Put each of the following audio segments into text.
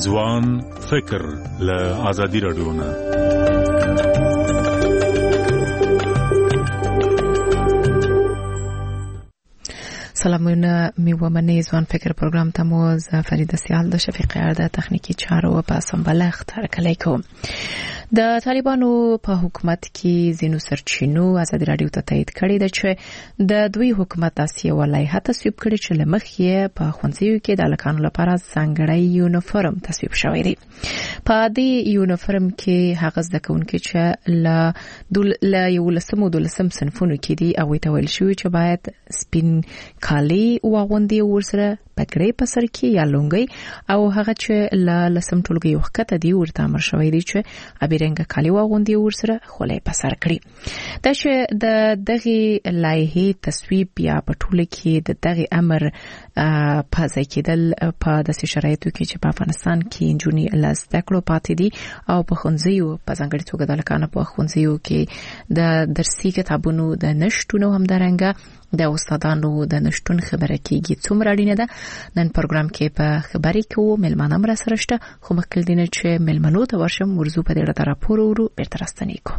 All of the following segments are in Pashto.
ځوان فکر له آزادي رادیو نه. سلامونه میومنه ځوان فکر پروګرام ته مو ز فریده سیال د شفیق د تخنیکی چارو په سمبله اختیار کړی کوم. د طالبانو په حکومت کې زینو سرچینو آزادي رادیو ته تایید کړی دی چې د دوی حکومت داسې ولایت تصویب کړي چې لمخ یې په ښوونځیو کې د هلکانو لپاره ځانګړی یونیفورم تصویب شوی دی. په دې یونیفورم کې هغه زده کوونکي چې له 11 او 12 صنفونو کې دي هغوی ته ویل شوي چې باید سپین کالي واغوندي ورسره پګړۍ په سر کې یا لونګۍ او هغه چې له لسم ټولګي وخته دی ورته امر شوی دی چې ابيرنګ کالي واغوندي ورسره خولۍ په سر کړي. دا چې د دغه لایحې تصویب یا په ټوله کې د دغه امر په ځای کېدل په داسې شرایطو کې چې په افغانستان کې نجونې له زده کړو پاتې دي او په ښوونځیو په ځانګړي توګه د هلکانو په ښوونځیو کې د درسي کتابونو د نشتون همدارنګه د استادانو د نشټون خبره کیږي. څومره اړینه ده نن پروګرام کې په خبري کې ملمانه مر سره شته خو مخکې دینه چې ملمنو ته ورشم ورزو په دې اړه راپور ورو بیرته راستنې کو.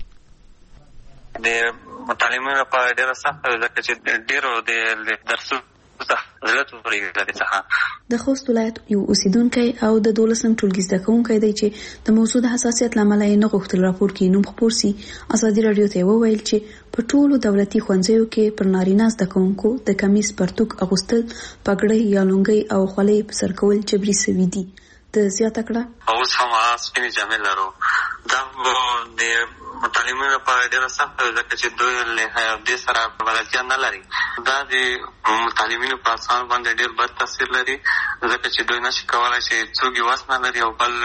د مطالعه لپاره ډېر سخت ځکه چې ډېرو د درسو د خوست ولایت یو اوسیدونکی او د 12 ټولګي زده کوونکی دی چې د موضوع د حساسیت لامل یې نه غوښتل راپور کې نوم خپور سي. آزادي رادیو ته وویل چې په ټولو دولتي ښوونځیو کې پر نارینه زده کوونکو د کمیس پرتوک اغوستل پګړۍ یا لونګۍ او خولۍ په سر کول جبري سوي دي. د زیاته کړه اوس هم سپینې جامې لرو. دا د مطالعه لپاره ډېر سخت ځکه چې دوی له دې سره بلدتیا نه لري. دا د مطالعینو په اساس باندې ډېر بد تاثیر لري ځکه چې دوی نشي کولای چې څوک یې وس نه لري او بل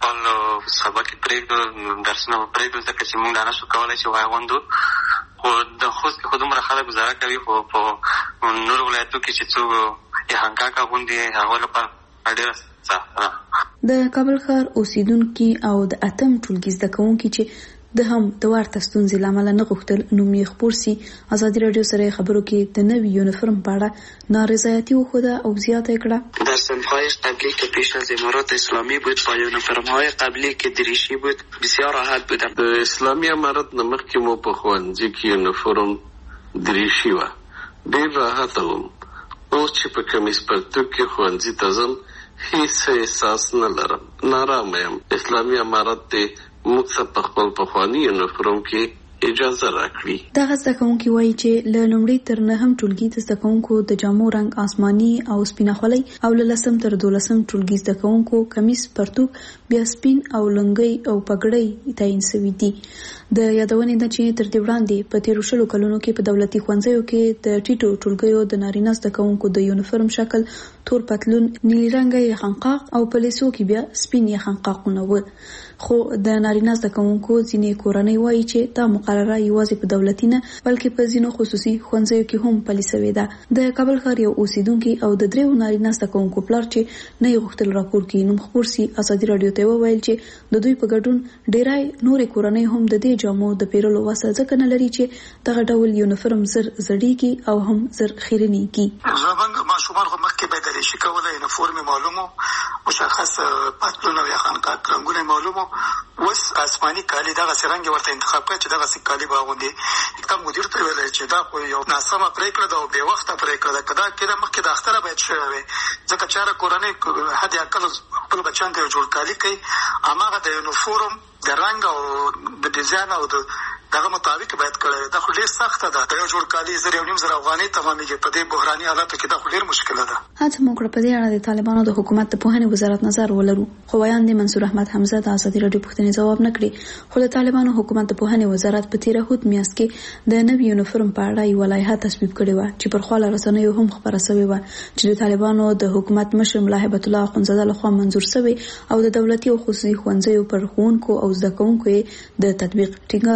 سبق پرېږدو درسونه پرېږدو ځکه چې موږ نشو کولای چې واغوندو. خو د خوست کې خو دومره خلک ګزاره کوي خو په نورو ولایتو کې چې څوک یې هنګاک اغوندي هغوی لپاره ډېره سخته ده. د کابل ښار اوسیدونکي او د اتم ټولګي زده کوونکي چې د هم د ورته ستونزې لامل نه غوښتل نوم یې خپور سي. آزادي رادیو سره خبرو کې د نوي یونیفورم په اړه نارضایتي وښوده او زیاته کړه. در صنف‌های قبلی که پیش از امارات اسلامی بود با یونیفرم‌های قبلی که دریشی بود بسیار راحت بودم. د اسلامی امارات نه مخکې مو په ښوونځي کې یونیفورم دریشي وه، ډېر راحته وم. اوس چې په کمیس پرتوک کې ښوونځي ته ځم هیڅ احساس نه لرم، نارامه یم. اسلامي امارات دې موږ څه په خپل پخواني یونیفورم کې اجازه راکړي. دغه زده کوونکي وایي چې له لومړي تر نهم ټولګي د زده کوونکو د جامو رنګ آسماني او سپینه خولۍ او له 10 تر 12 ټولګي زده کوونکو کمیس پرتوک بیا سپین او لنګۍ او پګړۍ تعین شوي دي. د یادونې ده چې تر دې وړاندې په 13 کلونو کې په دولتي ښوونځیو کې د ټیټو ټولګیو د نارینه زده کوونکو د یونیفورم شکل تور پتلون، نیلي رنګه یخنقاق او په لیسو کې بیا سپین یخنقاقونه و. خو د نارینه زده کوونکو ځینې کورنۍ وایي چې دا مقرره یوازې په دولتي نه بلکې په ځینو خصوصي ښوونځیو کې هم پلي شوې ده. د کابل ښار یو اوسیدونکي او د 3 نارینه زده کوونکو پلار چې نه یې غوښتل راپور کې نوم خپور سي آزادي رادیو ته وویل چې د دوی په ګډون ډېرای نورې کورنۍ هم د دې جامو د پیرلو وسه ځکه نه لري چې دغه ډول یونیفورم زر زړیږي او هم زر خیرنیږي. زمونږ ماشومان خو مخکې به دریشي کوله، یونیفورم معلومو، مشخص پتلون او یخنقاق رنګونه معلومو. اوس آسماني کالي دغسې رنګ ورته انتخاب کړی چې دغسې کالي به اغوندي. کم مدیر ته ویلی چې دا خو یو ناسمه پرېکړه ده او بې وخته پرېکړه ده. که دا کېده مخکې د اختره باید شوی وی ځکه چې هره کورنۍ حد اقل خپل بچیانو ته یو جوړ کالي کوي، هماغه د یونیفورم د رنګ او د ډیزاین او د دغه مطابق باید کړی. دا خو ډېر سخته ده. د یو جوړ کالي 1.5 افغانۍ تمامېږي. په دې بحراني حالاتو کې دا خو ډېر مشکله ده. هڅه مو کړه په دې اړه د طالبانو د حکومت د پوهنې وزارت نظر ولرو، خو ویاند منصور احمد حمزه د آزادي رادیو پوښتنې ځواب نه کړي. خو د طالبانو حکومت د پوهنې وزارت په تیره هوت میاشت کې د نوي یونیفورم په اړه یوه لایحه تصویب کړې وه چې پر خوا له رسنیو هم خپره شوې وه چې د طالبانو د حکومت مشر ملا هیبت الله اخندزاده لخوا منظور شوې او د دولتي او خصوصي ښوونځیو پر ښوونکو او زده کوونکو د تطبیق ټینګار شوی و.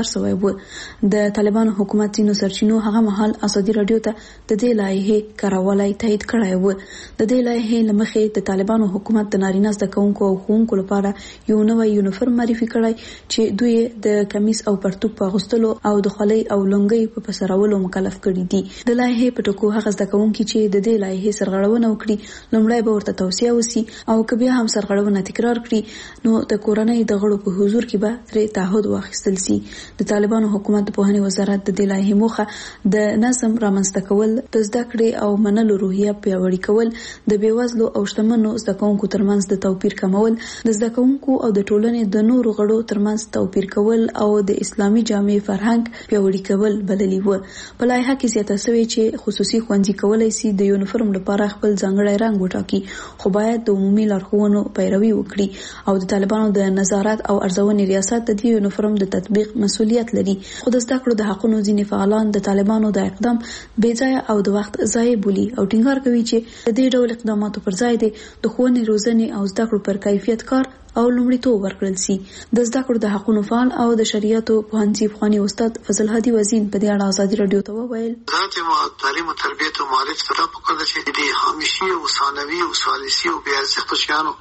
و د طالبانو حکومت ځینو سرچینو هغه مهال ازادي رادیو ته د دې لایحې کارولای تایید کړی و. د دې لایحې لمخې د طالبانو حکومت د نارینه زده کوونکو او ښوونکو لپاره یو نوی یونیفورم معرفي کړی چې دوی د کمیس او پرتوګ په اغوستلو او د خولۍ او لنګۍ په پسرولو مکلف کړي دي. د لایحې په ټکو هغه زده کوونکي چې د دې لایحې سرغړونه وکړي لومړی به ورته توصیه وسی او که بیا هم سرغړونه تکرار کړي نو د کورنۍ د غړو په حضور کې به ترې تعهد واخیستل سي. د طالبانو حکومت د پوهنې وزارت د دې لایحې موخه د نظم رامنځته کول، د زده کړې او منلو روحیه پیاوړې کول، د بیوزلو او شتمنو زده کوونکو ترمنځ د توپیر کمول، د زده کوونکو او د ټولنې د نورو غړو ترمنځ توپیر کول او د اسلامي جامع فرهنګ پیاوړی کول بللی و. په لایحه کې زیاته شوې چې خصوصي ښوونځي کولای شي د یونیفورم لپاره خپل ځانګړی رنګ وټاکي خو باید د عمومي لارښوونو پیروي وکړي او د طالبانو د نظارت او ارزونې ریاست د دې یونیفورم د تطبیق مسؤلیت لري. خو د زده کړو د حقونو ځینې فعالان د طالبانو د اقدام بې ځایه او د وخت ضایع بولي او ټینګار کوي چې د دې ډول اقداماتو پر ځای د ښوونې، روزنې او زده کړو پر کیفیت کار او لومړیتوب ورکړل سي. د زده کړو د حقونو فعال او د شریعتو پوهنځي پخوانی استاد فضل هادي وزین په دې اړه ازادي رادیو ته وویل: ذات تعلیم او تربیت او معرفت سره په کار چې د همیشي او ثانوي او ثالثي او بیا ارزښت شیانو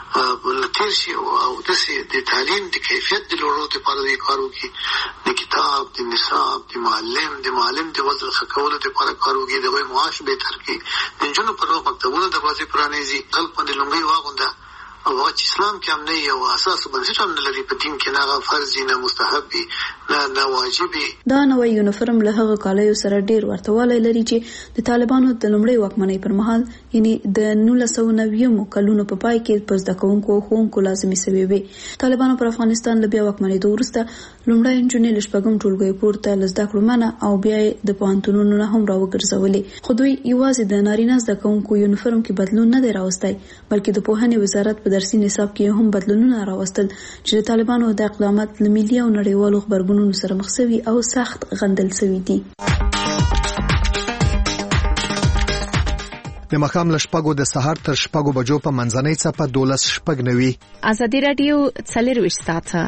ولتیر شي او د تعلیم د کیفیت د لوړولو لپاره د کار وکړي، د کتاب، د نصاب، د معلم د وضع خکولو لپاره کار وکړي، د وای معاش به تر کې د جنو پر مکتبونو د بازي پرانیزي خلک باندې لومړی واغونده او چې اسلام کې هم نه یو اساس بنسټ هم نه لري په دین کې، نه فرض نه مستحب نه واجب. دا نوې یونیفورم له هغه کالیو سره ډیر ورتهوالی لري چې د طالبانو د لومړۍ واکمنۍ پر مهال یعنی د 1990 کلونو په پای کې پر زده کوونکو او ښوونکو لازمي شوې وې. طالبانو پر افغانستان له بیا واکمنېدو وروسته لومړی نجونې له شپږم ټولګي پورته له زده کړو منع او بیا د پوهنتونونو نه هم راوګرځولې. خو دوی یوازې د نارینه زده کوونکو یونیفورم کې بدلون نه دی راوستی بلکې د پوهنې وزارت په درسي نصاب کې هم بدلونونه راوستل چې د طالبانو د اقدامات له ملي او نړیوالو خبرګونونو سره مخ شوي او سخت غندل شوي دي. د مخام له شپږو د سهار تر شپږو بجو په منځنۍ څپه 12:90 ازادي رادیو 24 ساعته.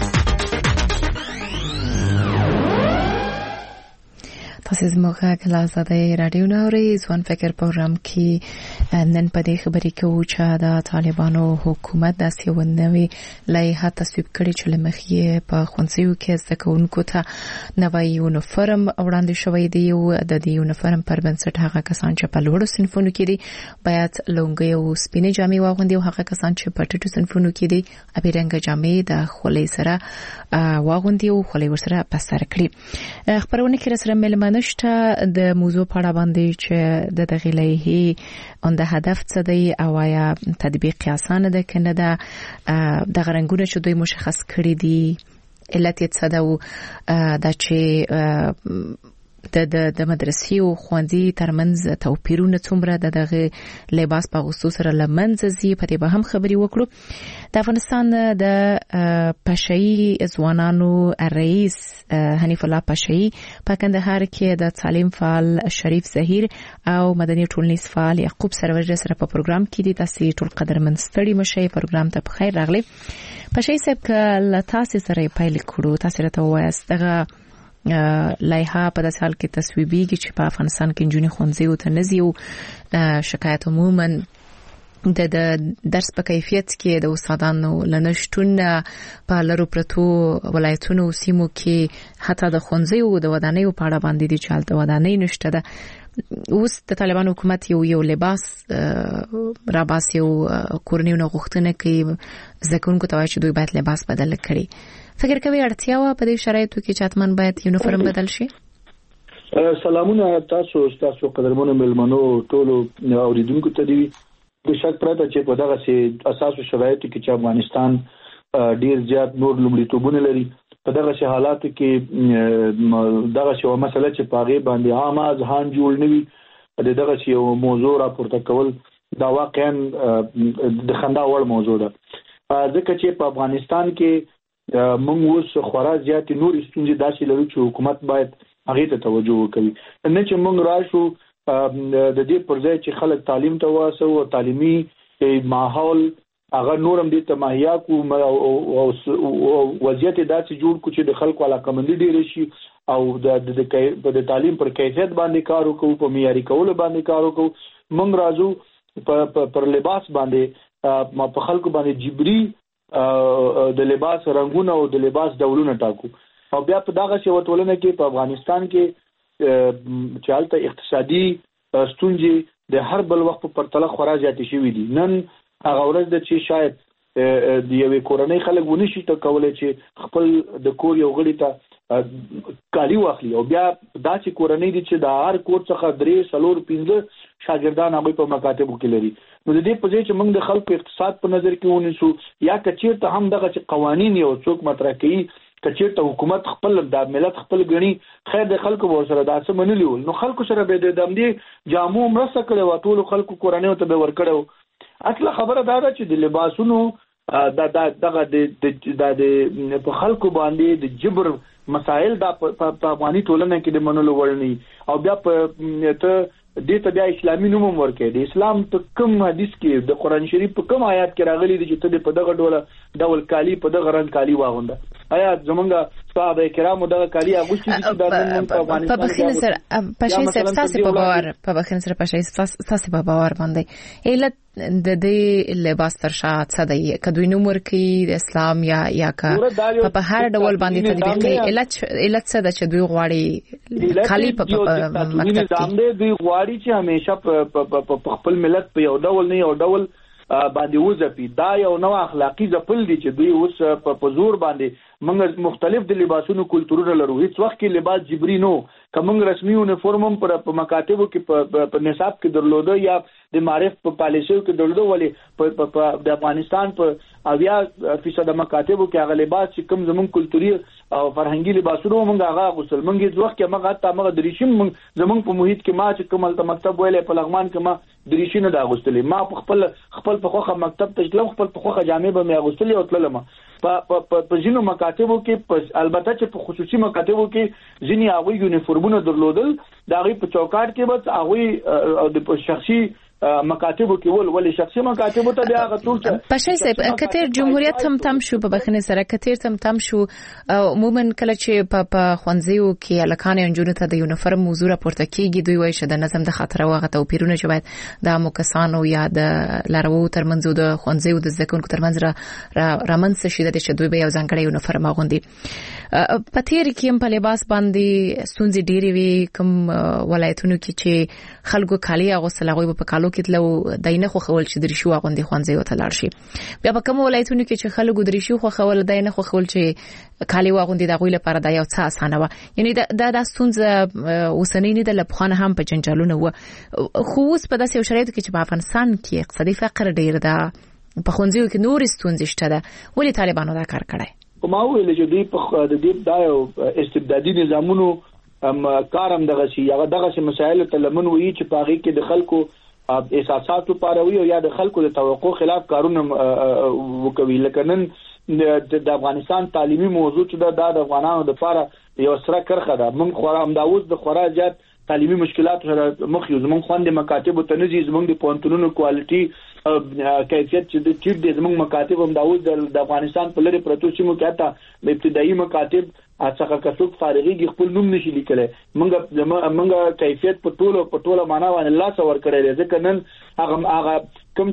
تاسو زموږ غږ ازادي رادیو نوري ځوان فکر پروګرام کې نن په دې خبرې کوو چې د طالبانو حکومت د سیونوي لایحه تصویب کړې چې لمخې په ښوونځیو کې زده کوونکو ته نوی یونیفورم وړاندې شوی دی او د دې یونیفورم پر بنسټ هغه کسان چې په لوړو صنفونو کې دي باید لونګۍ او سپینې جامې واغوندي او هغه کسان چې په ټیټو صنفونو کې دي ابي رنګ جامې د خولۍ سره واغوندي او خولۍ ورسره په سر کړي. خبرونه کې سره ملمنه نشته د موضوع په اړه باندې چې د دغه لایحې د هدف څه دی او آیا تطبیق آسانه ده کنه ده، د غرنګونه چې دوی مشخص کړی دي علت یې څه ده او دا چې د مدرسې او ښوونځي ترمنځ توپیرونه څومره د دغه لباس په اغوستو سره له منځه ځي، په دې به هم خبرې وکړو. د افغانستان د پشهیي ځوانانو رئیس حنیف الله پشهیي په کندهار کې د تعلیم فعال شریف ظهیر او مدني ټولنیز فعال یعقوب سرور سره په پروګرام کې دي. تاسو ټول قدرمن ستړي مشي پروګرام ته بخیر راغلي. پشهیي صاحب کله تاسو سره پیل کړو، تاسو راته وایاست دغه لایحه په داسې حال کې تصویبیږي چې په افغانستان کې نجونې ښوونځیو ته نه ځي او شکایت عموما د درس په کیفیت کې د استادانو له نشتون په لرو پرتو ولایتونو او سیمو کې حتی د ښوونځیو د ودانیو په اړه باندې دي چې هلته ودانۍ نشته ده. اوس د طالبانو حکومت یو لباس راباسي او کورنیو نه غوښتنه کوي زده کوونکو ته وایي چې دوی باید لباس بدل کړي. فکر کوي اړتیا و په دې شرایطو کې چې حتماً باید یونیفورم بدل شي؟ سلامونه تاسو قدرمنو ملمنو ټولو اوریدونکو ته دی. د شک پرته چې په دغه سي اساسو شرایطو کې چې افغانستان ډیر زیات نور لومړیتوبونه لري، په دغه سي حالاتو کې دغه سي مسله چې پاغي باندې عام ځهان جوړ نوي دغه سي موضوع راپورته کول دا واقعا د خندا وړ موضوع ده، ځکه چې په افغانستان کې موږ اوس خورا زیات نور ستونزې داسې لرو چې حکومت باید هغه ته توجه وکړي. نه چې موږ راشو د دې پر ځای چې خلک تعلیم ته واسو او تعلیمي ماحول هغه نورم دې ته مهیا کو او وضعیت داسې جوړ کو چې د خلکو علاقمندي ډېر شي او د تعلیم پر کیفیت باندې کار وکړو په معیاري کولو باندې کار وکړو موږ راځو پر لباس باندې په خلکو باندې جبري د لباس رنگونه او د لباس ډولونه ټاکو او بیا په دغه څه وټولنه کې په افغانستان کې چې حالت اقتصادي ستونزې د هر بل وخت په پرتله خورا زیاتې شوې دي نن هغه ورځ د چې شاید د یوې کورنۍ خلک ونشي ته کولای چې خپل د کور یو غړي ته کالي واخلي او بیا داسې کورنۍ دي چې د هر کور څخه 3-4-5 شاګردان هغه په مکاتبو کې لري نو د دې په ځای چې موږ د خلکو اقتصاد په نظر کې ونیسو یا کچیرته هم دغه چې قوانین یو څوک مطرح کوي کچیرته حکومت خپل د ملت خپل غني خیر د خلکو ور سره داسې منلی نو خلکو سره به د دې جامو مرسته کړي او ټول خلکو کورنۍ ته به ور کړو اصله خبره دا ده چې د لباسونو د په خلکو باندې د جبر مسائل دا په افغاني ټولنه کې د منلو وړ نه او بیا په ته دې ته بیا اسلامي نوم ورکړي د اسلام په کوم حدیث کې د قران شریف په کوم آیات کې راغلي دي چې ته په دغه ډول کالی په دغه رنگ کالی واغونده آیا زمونږ صحابه کرامو دغه کالی اغوستي چې د افغانستان په بخښنه سره پښې سره په باور په بخښنه سره پښې تاسو په باور باندې علت د دې لباس تر شاته څه دی کدوې نوم ورکړي د اسلام یا کا په هر ډول باندې تطبیقي علت څه ده چې دوی غواړي کالی په مکتب کې دوی غواړي چې همیشه په خپل ملت په یو ډول نه یو ډول باندې وځپي دا یو نو اخلاقی ځپل دي چې دوی اوس په زور باندې موږ مختلف د لباسونو کلتورونه لرو هیڅ وخت کې لباس جبري نو کوم رسمي یونیفورم پر مکاتبو کې په نصاب کې درلوده یا د معرف په پالیسیو کې درلوده ولې د افغانستان په 80% مکاتبو کې هغه لباس چې کوم زمون کلتوري او فرهنګي لباسونو موږ هغه غسل موږ هیڅ وخت کې موږ تامه دریشم زمون په محیط کې ما چې کومل مکتب ویلې په لغمان کې ما دریشینه دا غسلې ما خپل په خوخه مکتب ته تلم خپل په خوخه جامې به مې غسلې او تللم په ځینو مکاتبو کې البته چې په خصوصي مکاتبو کې ځینی هغه یونیفورمونه درلودل دا غي په چوکاټ کې به هغه د شخصي مکاتبو کې ول شخصي مکاتبو ته بیا غوښتل چې پښې سه کتر جمهوریت هم تم شو په بخنه سره کتر تم شو عموما کله چې په خوانځیو کې الکان انجونو ته د یونیفورم موضوع راپورته کیږي دوی وایي چې د نظم د خطر واغه توپیرونه چې باید د مکسانو یا د لارو ترمنځ د خوانځیو د ځکونکو ترمنځ رامنځ شي د چې دوی به یو ځانګړی یونیفورم اغوندي په تیر کې په لباس باندې ستونزې ډېری وي کوم ولایتونو کې چې خلکو کالی اغوستل په کالو کې تلو داینه خو خول چې درشو غوندي خوانځي وته لاړ شي بیا په کوم ولایتونو کې چې خلکو درشو خو خول داینه خو خول چې کالی واغوندي د غوی لپاره دا یو څه اسانه و یعنی دا ستونزه اوسنۍ نه د لپخانه هم په جنجالونه و خو اوس په داسې شرایطو کې چې په افغانستان کې اقتصادي فقر ډیر ده په خوانځیو کې نور ستونزې شته ده ولې طالبانو دا کار کړی ما ویل چې دوی په د دې دا استبدادي نظامونو کارم دغه شي هغه دغه مسایل ته لمن وی چې پاغي کې د خلکو احساساتو پاروي او یا د خلکو د توقع خلاف کارونه وکوي لکه نن د افغانستان تعلیمي موضوع چې د افغانانو د لپاره یو سره کرخه ده موږ خورا امداوز د خورا زیات تعلیمي مشکلات سره مخ یو زموږ خوند مکاتب ته نزي زموږ د پونتونو کوالټي کیفیت چې د چیرې د زموږ مکاتب امداوز د افغانستان په لری پروتو سیمو کې تا د ابتدایي مکاتب اڅخه کڅوک فارغي خپل نوم نشي لیکل موږ کیفیت په ټوله معنا باندې الله څور کړی ځکه نن هغه کوم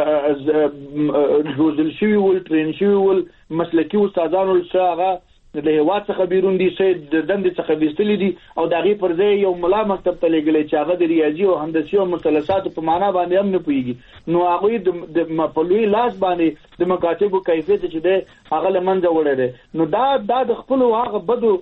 چې روزل شوی ول ټرین شوی ول مسلکی استادانو هغه د هوا څخه بیرون دي چې د دندې څخه بیستلې دي او دغه پر ځای یو ملا مکتب ته لګلې چې هغه د ریاضي او هندسي او مثلثات په معنا باندې هم نه پوهیږي نو هغه د مپلوي لاس باندې د مکاتبو کیفیت چې ده هغه لمنځه وړي نو دا د خپل هغه بدو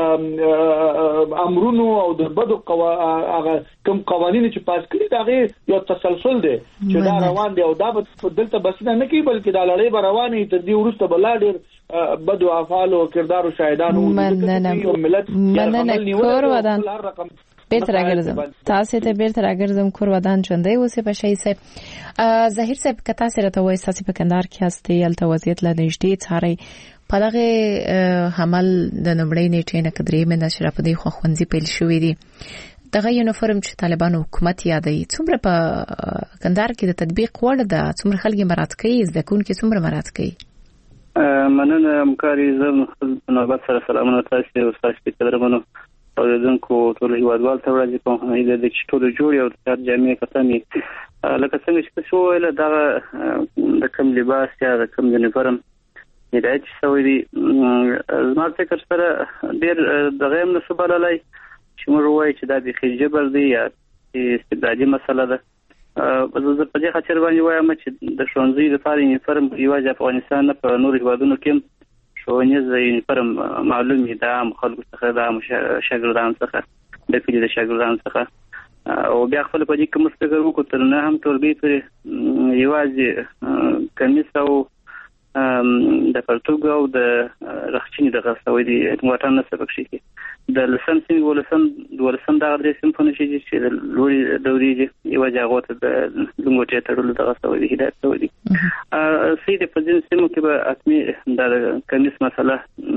امرونو او د بدو هغه کوم قوانين چې پاس کړي دا یو تسلسل دی چې دا روان دی او دا په دلته بس نه کوي بلکې دا لړۍ به روانه تر دې ورسته بل ډېر بدو افعال او کردار او شاهدانو مننه کور ودان بیرته راګرځم تاسو ته بیرته راګرځم کور ودان چوندې اوسه په شي سه ظاهر صاحب کتا سره ته وای ساسي په کندهار کې هستي الته وضعیت لا نږدې څاري په دغه حمل د نمړې نیټې نه کډرې مې نشره په دې خو خوندې پیل شوې دي دغه یونیفورم چې طالبانو حکومت یادوي څومره په کندهار کې د تطبیق وړ ده، څومره خلک مراد کوي، زده کوونکي څومره مراد کوي؟ مننه همکاري. زه نوبت سره سلامونه تاسو او تاسو قدرمنو اوریدونکو ټول هیوادوال ته وړاندې کوم. د چې ټول جوړ یو د جامع کسانې لکه څنګه چې تاسو ویل دا د کوم لباس یا د کوم یونیفورم هدایت شوی دی، زما فکر سره ډېر دغه هم نسبه لای چې موږ وایو چې دا د خجبر دی یا استبدادي مسله ده. زه په دې خاطر باندې وایم چې د ښوونځي لپاره یونیفورم یوازې افغانستان نه په نورو هیوادونو کې ښوونیز یونیفورم معلوم دی، دا خلکو څخه د شاګردانو څخه د کلي د شاګردانو څخه او بیا خپل په دې کې موږ فکر وکړو تر نه هم ټولګي پورې یوازې کمیس او د پرتوګ او د رخچینې د غسوي دي موټر نه سبق شي. د لسم سیم ولسم د غړي سیم په نشي چې د لوري دوري یوازې هغه ته د لنګوټه تړلو د غسوي دي هدایت شوی دي. سیده په دې سیمو کې به اتمي د کمیس مسله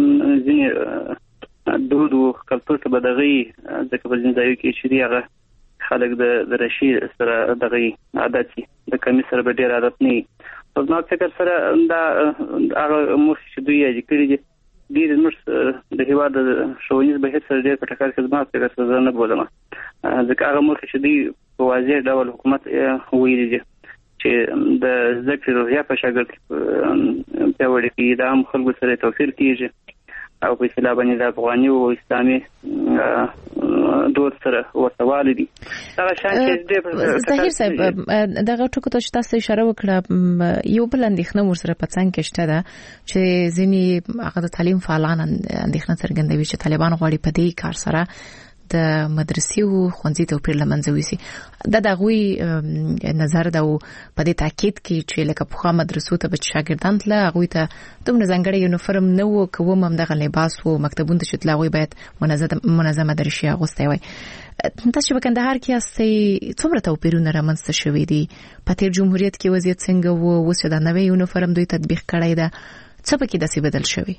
ځینې دودو کلتور ته بدغي ځکه په دې ځای کې چې هغه خلک د رشي سره دغه عادت د کمیس سره به ډیر عادت نه. په نو فکر سره دا هغه مخ چې دوی یې کړی دي ډیر موږ د هیواد ښوونیز بهیر سره ډیر په ټکر کې زما فکر سره نه بولم، ځکه هغه مخ چې دوی په واضح ډول حکومت ویلي دي چې د ذکر روحیه په شاګرد کې پیاوړی کړي، دا هم خلکو سره توفیر کیږي او په اصطلاح باندې د افغاني او اسلامي دود سره ورتوالی دي. دا شان چې ظاهر صاحب دغه ټکو ته تاسو اشاره وکړه، یو بل اندېښنه ورسره په څنګ کې شته ده چې ځینې هغه د تعلیم فعالان اندېښنه څرګندوي چې طالبان غواړي په دې کار سره د مدرسې او ښوونځي توپیر له منځه ویسي. دا غوي نظر دا په دې تاکید کې چې لکه په مدرسو ته بچ شاګردان له غوي ته دومره ځانګړی یونیفورم نه وو کوم هم دغه لباس وو مکتبونو ته چې تلاوي باید منظمه درشي اغوستي وي. تاسو په کندهار کې اسې څومره توپیرونه رامنځته شوي دي؟ په تیر جمهوریت کې وضعیت څنګه وو؟ اوس دا نوې یونیفورم دوی تطبیق کړی ده، څه پکې داسې بدل شوی؟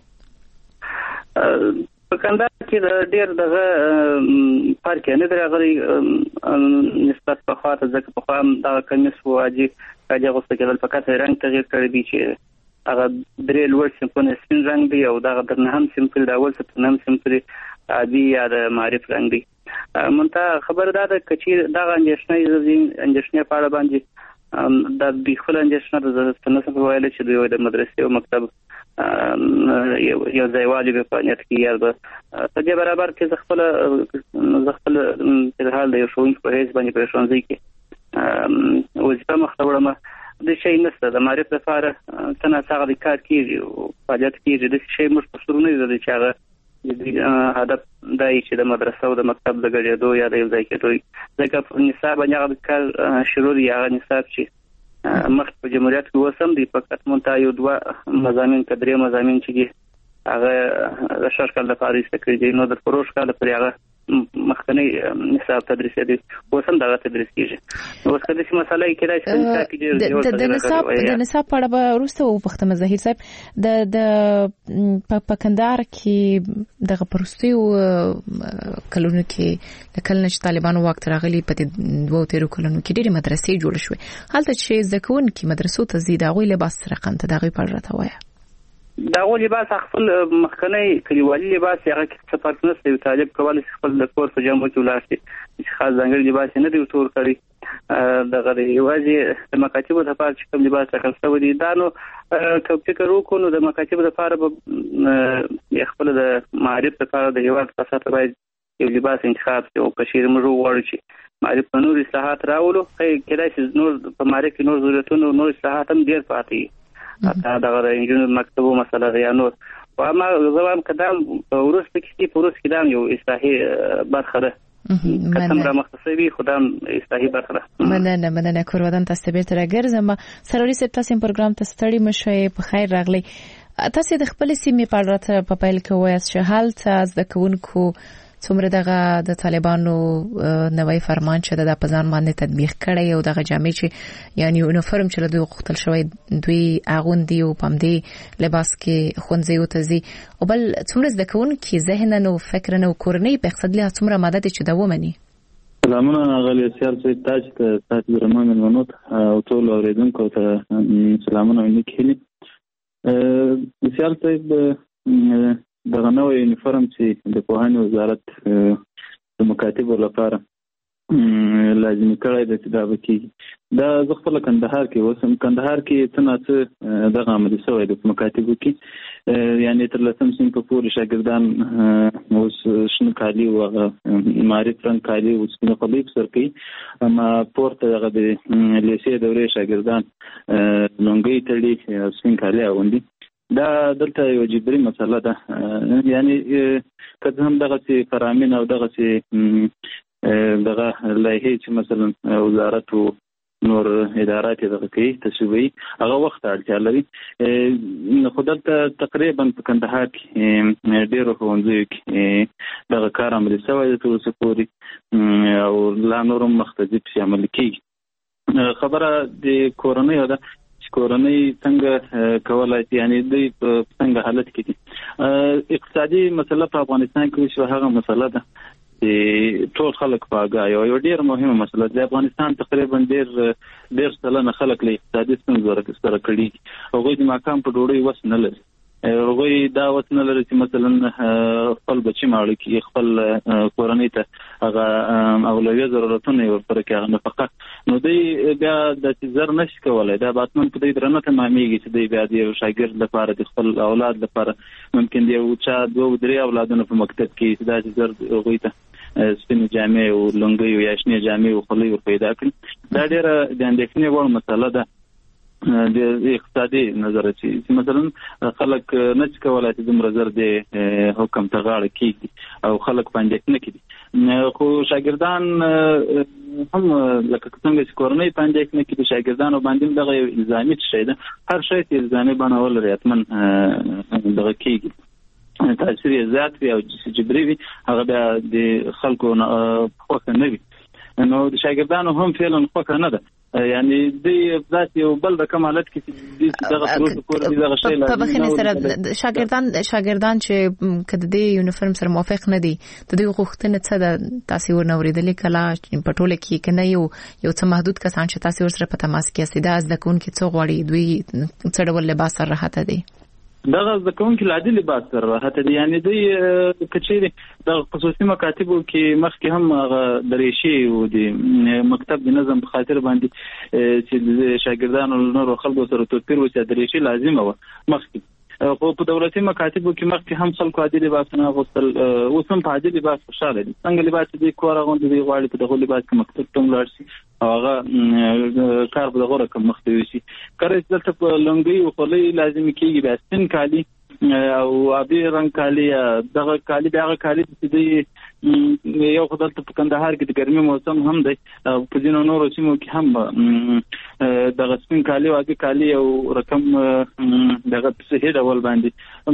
په کندهار کې ډېر دغه فرق نه درغلي نسبت په خاطر ځکه په خام دا کمیس واجی هغه غوښته کېدل فقط رنگ تغییر کړی دی چې هغه درې لوړ سیمپل سپین رنگ دی او دا درنه هم سیمپل دا اول څه هم سیمپل عادي یا د معرف رنگ دی. منتها خبر دا ده چې دا اندېښنې په اړه باندې دا د خپل اندېښنه د تناسب ویل چې دوی د مدرسې او مکتب یو ځایوالي په نیت کې یاد په دې برابر کې خپل په حال د یو ښوونکي په هیڅ باندې په ښوونځي کې وظیفه مخته د شي نسته د معرفت لپاره څنګه څنګه کار کیږي او فعالیت کیږي د شي موږ په سرونه دي چې هغه هدف دای چې د مدرسې او د مکتب د ګډېدو یا د یو ځای کېدو ځکه په نصاب باندې هغه کار شروع دی، هغه نصاب چې مخ په جمهوریت کې وسم دی فقط مونږ یو دوه مضامین کډري مضامین چې هغه د شرکت لپاره استکري دي نو د پروژ کال پر هغه مخکنی نصاب تدریس دي وسم دغه تدریس کیږي. نو څه د مسالې کې راځي د نصاب په اړه به وروسته وپوښتم ظاهر صاحب د پکندار کې دغه پروستیو کلونو کې د کلن چې طالبانو وخت راغلي په 2-3 کلونو کې ډېری مدرسې جوړ شوې، حالت چې ځکون کې مدرسو ته زیاده غوي لباس رقم ته دغه په اړه راوایي. دا غو لباس خپل مخکنی کلیوالي لباس هغه کې څه فرق نشته، یو طالب کولای شي خپل د کور په جامو کې ولاړ شي چې خاص ځانګړي لباس نه دی تور کړی. دغه یوازې د مکاتبو لپاره چې کوم لباس راکړل شوی دی دا نو که فکر وکړو د مکاتبو لپاره به خپل د معرفت لپاره د هیواد په اساس باید یو لباس انتخاب شي او په شیر موږ وړو چې معرفت په نور اصلاحات راولو کله چې نور په معرفت کې نور ضرورتونه نور اصلاحات هم ډیر پاتې دا د انجینر مکتبو مسله ده یا نور او ما زوام کدام ورسته کې دا یو اصلاحي برخه ده کتم را مختصوي خدام اصلاحي برخه ده. مننه کورودان تاسو به تر ګرځم سروري سپ تاسو پروګرام ته ستړي مشوي په خیر راغلي. تاسو د خپل سیمې په اړه په پیل کې وایي چې حالت از د کوونکو څومره دغه د طالبانو نوې فرمان چې د پزان باندې تطبیق کړي او دغه جامع چې یعنی یونیفورم چې دوی غوښتل شوی دوی اغوندي او پمدې لباس کې خونځي او تزي او بل څومره د کوونکو ذهن او فکر او کورنۍ په اقتصاد له څومره مدد چې دومني سلامونه غلی سیال صاحب تاسو ته تاسو درمن منوت او ټول اوریدونکو ته سلامونه وکړي. سیال صاحب دغه نوې یونیفورم چې د پوهنې وزارت د مکاتبو لپاره لازمي کړی دی چې دا به کېږي. دا زه خپله کندهار کې اوسم. کندهار کې څه ناڅه دغه عملي شوی دی په مکاتبو کې، یعنې تر 10 صنفه پورې شاګردان اوس شنه کالي او هغه معرف رنګ کالي او سپینه خولۍ په سر کوي، اما پورته دغه د لیسې دورې شاګردان لونګۍ تړي او سپین کالي اغوندي. دا دلته یو جبري مسله ده، یعنې که هم دغسې فرامین او دغسې دغه لایحې چې مثلا وزارت او نور ادارات یې دغه کوي تصویبوي، هغه وخت ته اړتیا لري. خو دلته تقریبا په کندهار کې ډېرو ښوونځیو کې دغه کار عملي شوی دی تر اوسه پورې او لا نور هم مخته ځي پسې عملي کېږي. خبره د کورنیو ده چې کورنۍ څنګه کولی شي، یعنې دوی په څنګه حالت کې دي. اقتصادي مسله په افغانستان کې اوس هغه مسله ده ټول خلک په اګاه یو ډېر مهمه مسله ده. افغانستان تقریبا ډېر سلنه خلک له اقتصادي ستونزو سره کړي، هغوی د ماښام په ډوډۍ وس نه لري. هغوی دا وس نه لري چې مثلا خپل بچي ماړه کړي، خپل کورنۍ ته هغه اولویه ضرورتونه یې ورسره کړي، هغه نفقه. نو دوی بیا داسې زر نشي کولی. دا باتمن په دوی درنه تمامېږي چې دوی بیا د یو شاګرد لپاره د خپل اولاد لپاره ممکن د یو چا 2-3 اولادونه په مکتب کې داسې زر هغوی ته سپینې جامې او لونګۍ او یا شنې جامې او خولۍ ور پیدا کړي. دا ډېره د اندېښنې وړ مسله ده د اقتصادي نظره چې مثلا خلک نه شي کولی چې دومره زر د حکم ته غاړه کېږدي او خلک په اندېښنه کې دي. خو شاګردان هم لکه څنګه چې کورنۍ په اندېښنه کې دي، شاګردانو باندې دغه یو الزامي شی ده. هر شی چې الزامي بڼه ولري حتما دغه کېږي، تاثیر یې زیات وي او جبري وي، هغه بیا د خلکو خوښه نه وي. نو د شاګردانو هم فعلا خوښه نه ده، یعنې دوی داسې یو بل رقم حالت کې چې دغه پروسه پورې دغه شی په بخښنې سره شاګردان چې که د دې یونیفورم سره موافق نه دي، د دوی غوښتنه څه ده؟ تاسې ورنه اورېدلې کله په ټوله کې که نه یو څه محدود کسان چې تاسې ورسره په تماس کې یاستئ، دا زده کوونکي څه غواړي؟ دوی څه ډول لباس سره راحته دي؟ دغه زده کوونکي له عادي لباس سره راحته دي، یعنې دوی که چیرې دغه خصوصي مکاتبو کې مخکې هم هغه دریشي او د مکتب د نظم په خاطر باندې چې د شاګردانو له نورو خلکو سره توپیر و چې دریشي لازمه وه مخکې. خو په دولتي مکاتبو کې مخکې هم خلکو عادي لباسونه اغوستل، اوس هم په عادي لباس خوشحاله دي. څنګه لباس چې دوی کور اغوندي، دوی غواړي په دغه لباس کې مکتب ته ولاړ شي او هغه کار په دغه رقم مخته یوسي. کله چې دلته په لونګۍ او خولۍ لازمي کېږي، بیا سپین کالي او آبي رنګ کالي، دغه کالي بیا هغه کالي چې دوی یو خو دلته په کندهار کې د ګرمي موسم هم دی، په ځینو نورو سیمو کې هم دغه سپین کالي او آبي کالي یو رقم دغه صحي ډول باندې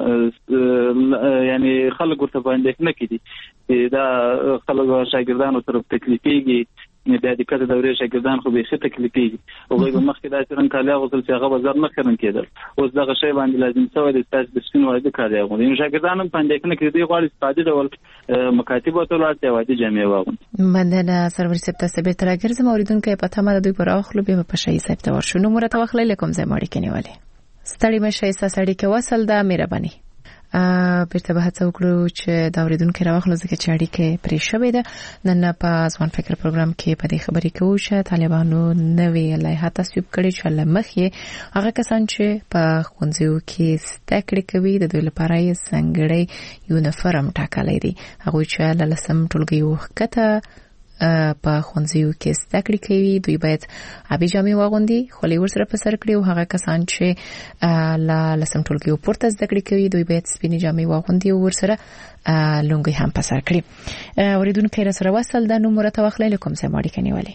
هم یعنې خلک ورته په اندېښنه کې دي. دا خلک شاګردانو سره تکلیفېږي، بیا د کته دورې شاګردان خو بیخي تکلیفېږي. هغوی به مخکې داسې رنګ کالي اغوستل چې هغه به زر نه خرن کېدل، اوس دغه شی باندې لازم شوی دی ستاسې د سپین واده کالي اغوندي. نو شاګردان هم په اندېښنه کې دوی غواړي چې په عادي ډول مکاتبو ته ولاړ شي او عادي جامې واغوندي. مننه سرور صاحب، تاسو بېرته راګرځم. اورېدونکی په تمه د دوی پر اخلو بیا په شایي صاحب ته ورشو. نوم راته واخلئ، له کوم ځای مو اړیکې نیولې؟ ستړي مه شئ، ستاسو اړیکه وصل ده، مهرباني. بیرته به هڅه وکړو چې دا اورېدونکي راواخلو ځکه چې اړیکې پرې شوې ده. نن په ځوان فکر پروګرام کې په دې خبرې کوو چې طالبانو نوې لایحه تصویب کړې چې له مخې هغه کسان چې په ښوونځیو کې زده کړې کوي د دوی لپاره یې ځانګړی یونیفورم ټاکلی دی. هغوی چې له 10 ټولګیو ښکته په ښوونځیو کې زده کړې کوي دوی باید آبي جامې واغوندي، خولۍ ورسره په سر کړي، او هغه کسان چې له 10 ټولګیو پورته زده کړې کوي دوی باید سپینې جامې واغوندي او ورسره لونګۍ هم په سر کړي. اورېدونکی راسره وصل ده، نوم راته واخلئ، له کوم ځای مو اړیکه نیولې؟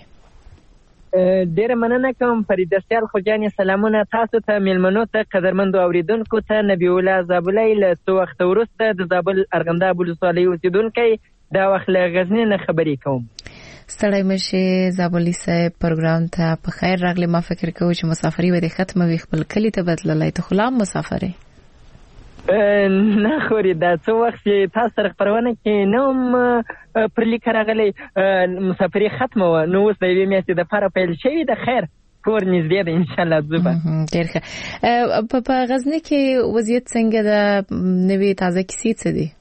ډیره مننه کوم فریده سیال خوجاني. سلامونه تاسو ته، میلمنو ته، قدرمندو اوریدونکو ته. نبی الله زابلۍ له څو وخت وروسته د زابل ارغنداب ولسوالۍ اوسیدونکی دا وخت له غزني نه خبرې کوم. ستړی مشه زابلي صاحب، پروګرام ته په خیر راغلی. ما فکر کوم چې مسافري به ختمه وي، خپل کلی ته بدللای ته خلام مسافرې. نه خوري دا څو وخت چې تاسو سره خپرونه کې نه هم پر لیک راغلی مسافري ختمه وه نو اوس د یوې میاشتې دپاره پیل شوي د خیر کور نږدې ده انشاءالله ځو به ډېر ښه. په غزني کې وضعیت څنګه ده؟ نوې تازه کیسې څه دي؟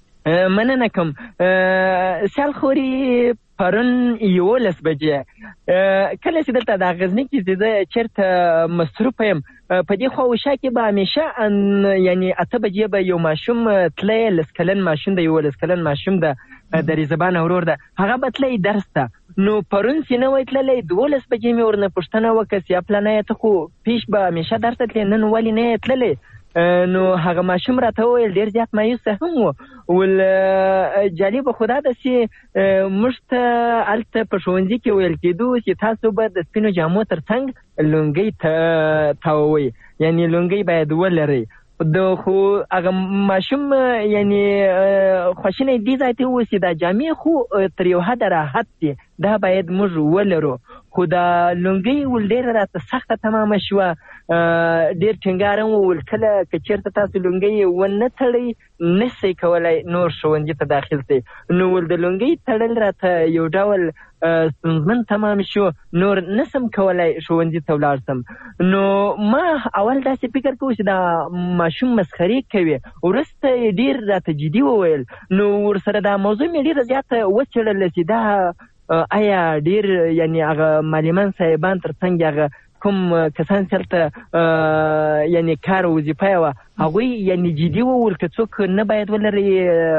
مننه کوم. سیال خوري پرون 11 بجې کله چې دلته د غزني کې زه چېرته مصروفه یم په دې خواوشا کې به همیشه یعنی 8 بجې به یو ماشوم تلی 10 کلن ماشوم د 11 کلن ماشوم د ریزبان ورور ده هغه به تلی درس ته نو پرون چې نه وای تللی 12 بجې مې ورنه پوښتنه وکړه چې پلانه ته خو پیش به همیشه درس ته تللی نن ولې نه تللی نو هغه ماشوم راته وویل ډېر زیات مایوسه هم و ول جالبه خو دا ده چې موږ ته هلته په ښوونځي کې ویل کېدو چې تاسو به د سپینو جامو تر څنګ لونګۍ تاووئ یعنې لونګۍ باید ولرئ خو هغه ماشوم یعنی خواشینی دې ځای ته ووسي دا جامې خو تر یو حده راحت دي دا باید موږ ولرو خو دا لونګۍ ول ډېره راته سخته تمامه شوه ډېر ټینګار هم وویل کله که چېرته تاسو لونګۍ ونه تړئ نشئ کولی نور ښوونځي ته داخل شئ نو ول د لونګۍ تړل راته یو ډول ستونزمن تمام شو نور نسم کولی ښوونځي ته ولاړ سم نو ما اول داسې فکر کوو چې دا ماشوم مسخرې کوي وروسته یې ډېر راته جدي وویل نو ورسره دا موضوع مې ډېره زیاته وڅېړله چې دا آیا ډېر یعنې هغه معلمان صاحبان تر څنګ هغه کوم کسان چې هلته یعنې کار وظیفه یې وه هغوی یعنې جدي وویل که څوک نه باید ولري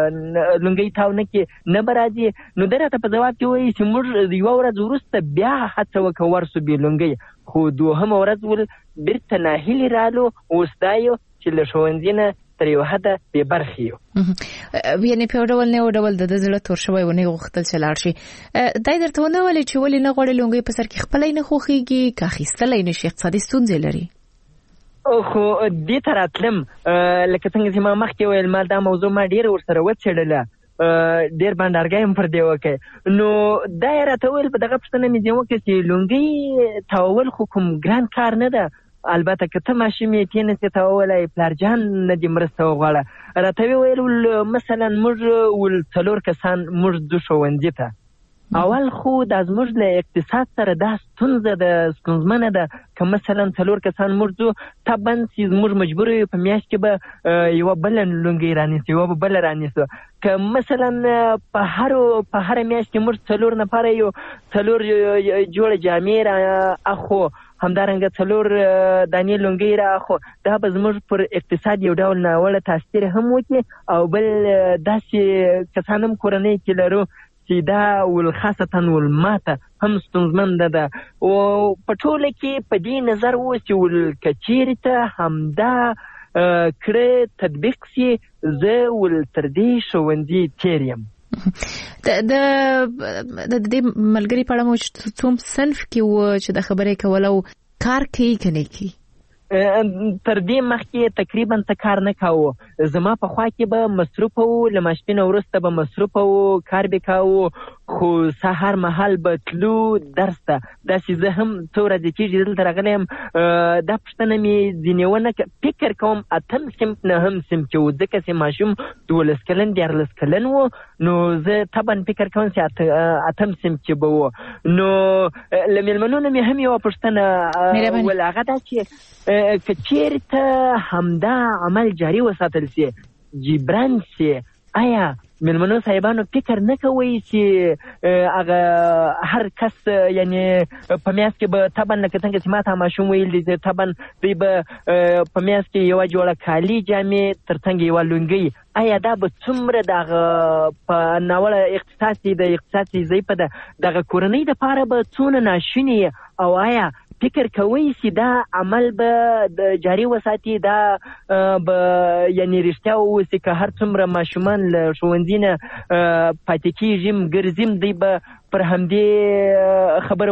لونګۍ تاو نه کړي نه به راځي نو ده راته په ځواب کې وایي چې موږ یوه ورځ وروسته بیا هڅه وکړه ورسو بې لونګۍ خو دوهمه ورځ ول بېرته ناهیلې رالو اوس دا یو چې له ښوونځي نه تر یو حده بې برخې یو یعنې په یو ډول نه یو ډول د ده زړه تور شوی و نه یې غوښتل چې لاړ شي دا یې درته ونه ویلې چې ولې نه غواړې لونګۍ په سر کې خپله یې نه خوښېږي که اخیستلی نه شي اقتصادي ستونزې لري خو دې ته راتلم لکه څنګه چې ما مخکې ویل ما دا موضوع ما ډېره ورسره وڅېړله ډېر بانډارګی هم پر دې وکړی نو دا یې راته ویل په دغه پوښتنه مې ځینې وکړه چې لونګۍ تاوول خو کوم ګران کار نه ده البته که ته ماشوم یې تېنه چې تاوولی پلارجان نه دې مرسته وغواړه راته ویې ویل مثلا موږ ول 4 کسان موږ ځو ښوونځي ته اول خو دا زموږ له اقتصاد سره دا ستونزه ده ستونزمنه ده که مثلا 4 کسان موږ ځو طبعا چې زموږ مجبور یو په میاشت کې به یوه بله لونګۍ رانیسو یوه به بله رانیسو که مثلا په هره میاشت کې موږ 4 نفره یو 4 جوړه جامې را اخو همدارنګه 4 دانې لونګۍ را اخو دا به زموږ پر اقتصاد یو ډول ناوړه تاثیر هم وکړي او بل داسې کسان هم کورنۍ کې لرو چې دا ول خاصتا ول ماته هم ستونزمنده ده او په ټوله کې په دې نظر اوس چې ول که چیرې ته همدا کړه تطبیق سي زه ول تر دې ښوونځي تېر یم د دې ملګري په اړه مو څوم صنف کې و چې د خبرې کوله او کار کوي که نه کوي تر دې مخکې تقریبا ته کار نه کاوه زما په خوا کې به مصروفه و له ماسپښینه وروسته به مصروفه و کار به کاوه خو سهار مهال به تلو درس ته داسې زه هم څو ورځې کېږي دلته راغلی یم دا پوښتنه مې ځینې ونه فکر کوم 8 صنف نه هم صنف کې و ځکه چې ماشوم 12 کلن 14 کلن و نو زه طبعا فکر کوم چې 8 صنف کې به و نو له مېلمنو نه مې هم یوه پوښتنه ول هغه دا چې که چېرته همدا عمل جاري وساتل سي جبران سي آیا مېلمنو صاحبانو فکر نه کوئ چې هغه هر کس یعنې په میاشت کې به طبعا لکه څنګه چې ما ته ماشوم ویل دي طبعا دوی به په میاشت کې یوه جوړه کالي جامې تر څنګ یوه لونګۍ آیا دا به څومره دغه په ناوړه اقتصادي ضعیفه ده دغه کورنۍ دپاره به څونه ناشونې او آیا فکر کوئ چې دا عمل به د جاري وساتي دا به یعنې رښتیا ووسي که هر څومره ماشومان له ښوونځي نه پاتې کېږي ګرځیم دوی به پر همدې خبره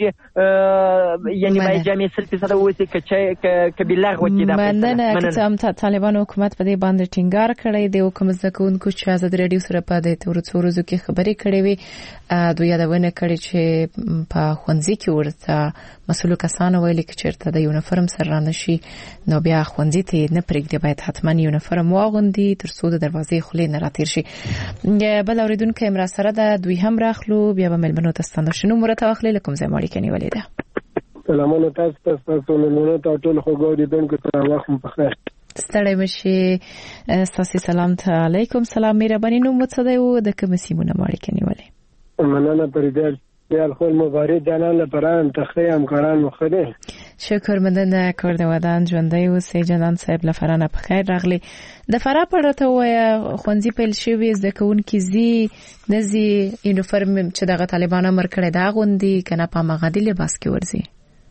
ودرېږي یعنی باید جامع 100% ووسي که بلغ وکړي. مننه که هم طالبان حکومت په دې باندې ټینګار کړی دی او کوم زده کوونکو چې ازادي راډیو سره په دې څو ورځو کې خبرې کړې وي دوی یادونه کړې چې په ښوونځي کې ورته مسؤلو کسانو ویلي چې چېرته د یونیفورم سره رانشي نو بیا ښوونځي ته نه پرېږدي، باید حتما یونیفورم واغوندي تر څو د دروازې خولې نه راتېر شي. بل اورېدونکی هم راسره ده، دوی هم راخلو، بیا به مېلمنو ته ستاسو شنو مرته واخلي له کوم ځای مو اړیکه نیولې ده. سلامونه تاسو ته، تاسو مېلمنو ته ټول خوږو اورېدونکو ته وخت مو پخیر. ستړی مشي. ستاسو سلام ته علیکم سلام. مهرباني نوم مو څه دی او د کوم سیمونه مو اړیکه نیولې؟ مننه پریدل یال خپل مبارک جانان لپاره تخری همکاران مخده. شکر مننه کرده ودان ژوندۍ اوسئ جانان صاحب لپاره نه بخیر راغلی. د فرا په اړه ته وایه ښوونځي پیل شوي زده کوونکي زی نزي یونیفورم چې دغه طالبان امر کړی دا غوندي کنه په مغادي لباس کې ورځي؟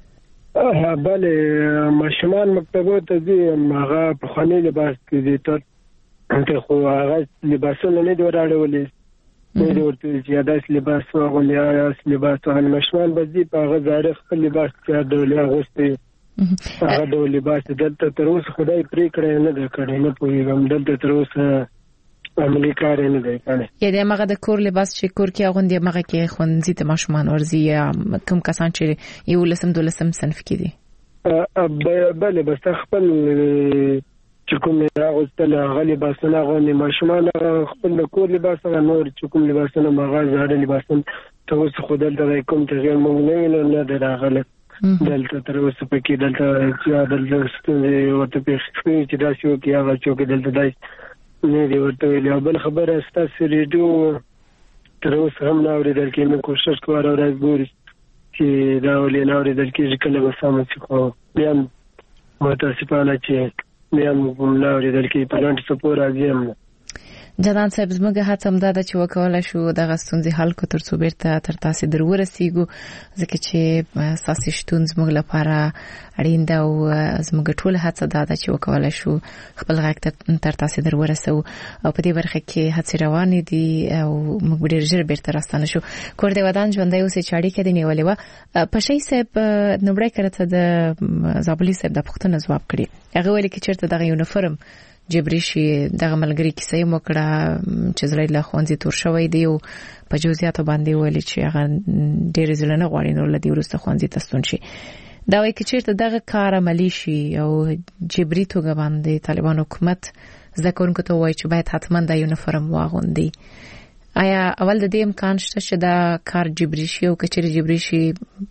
بله ماشومان مکتبو ته ځي هغه په خاني لباس کې دي ته خو هغه لباسونه نه دی وراړولې نه دی ورته چې داس لباس واغوندي یا لباس هغه ماشومان به دي په هغه ځای خپل لباس چې ډول اغوستي هغه ډول لباس دلته تر اوسه خدای پرې کړی نه دی کړی نه پوهېږم دلته تر اوسه عملي کار نه دی کړی. یعنې هغه د کور لباس چې کور کې اغوندي هغه کې ښوونځي ته ماشومان ورځي یا کوم کسان چې 11 صنف کې دي؟ بله بس خپل چې کوم راغوستل هغه لباسونه اغوندي ماشومان خپل د کور لباس هغه نور چې کوم لباسونه هغه زاړه لباسونه ته اوس خو دلته کوم تغییر موږ نه دی راغلی دلته تر اوسه پکې دلته ستونزې ورته پېښې شوې چې داسې وکړي هغه څوک دلته داسې نه دی ورته ویلي. بل خبره ستاسو ریډیو تر اوسه هم نه اورېدل کېږي. موږ کوشش کوو هره ورځ ګوري چې دا ولې نه اورېدل کېږي کله به سمه شي خو بیا هم متاسفانه چې بیا هم نه اورېدل کېږي په لنډ څه پورې راځي هم نه. جانان صاحب زموږ هڅه هم دا ده چې وکولای شو دغه ستونزې حل کړو تر څو بیرته تر تاسې در ورسیږو ځکه چې ستاسې شتون زموږ لپاره اړین ده او زموږ ټوله هڅه دا ده چې وکولای شو خپل غږ تر تاسې در ورسوو او په دې برخه کې هڅې روانې دي او موږ ډېر ژر بیرته راستانه شو. کور د ودان ژوندی اوسئ چې اړیکه دې نیولې وه. پشۍ صاحب لومړی کله ته د زابلي صاحب د پوښتنه ځواب کړي هغه ویلي چې چېرته دغه یونیفورم جبري شي دغه ملګري کیسه یې وکړه چې زړه له ښوونځي تور شوی دی او په جزئیاتو باندې ویلي چې هغه ډېرې زړه نه غواړي نور له دې وروسته ښوونځي ته ستون شي. دا وایي که چېرته دغه کار عملي شي او جبري توګه باندې طالبان حکومت زده کوونکو ته وایي چې باید حتما دا یونیفورم واغوندي، آیا اول د دې امکان شته چې دا کار جبري شي او که چېرې جبري شي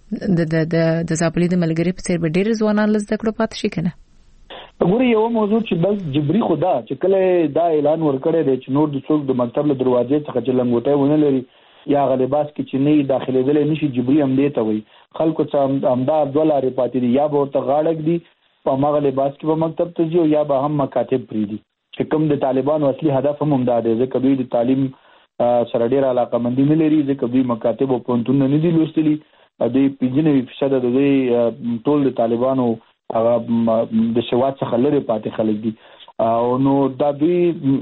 د زابلي د ملګري په څېر به ډېر ځوانان له زده کړو پاتې شي که نه؟ ګورې یو موضوع چې بس جبري خو دا چې کله دا اعلان ورکړی دی چې نور د څوک د مکتب له دروازې څخه چې لنګوټی ونه لري یا هغه لباس کې چې نه داخلېدلی نشي جبري هم دې ته وایي. خلکو څه همدا دوه لارې پاتې دي، یا به ورته غاړک دي په هماغه لباس کې به مکتب ته ځي او یا به هم مکاتب پرېږدي چې کوم د طالبانو اصلي هدف هم همدا دی ځکه دوی د تعلیم سره ډېره علاقهمندي نه لري ځکه دوی مکاتب او پوهنتونونه نه دي لوستلي. دوی 95% د دوی ټول د طالبانو هغه د سواد څخه لري پاتې خلک دي او نو دا دوی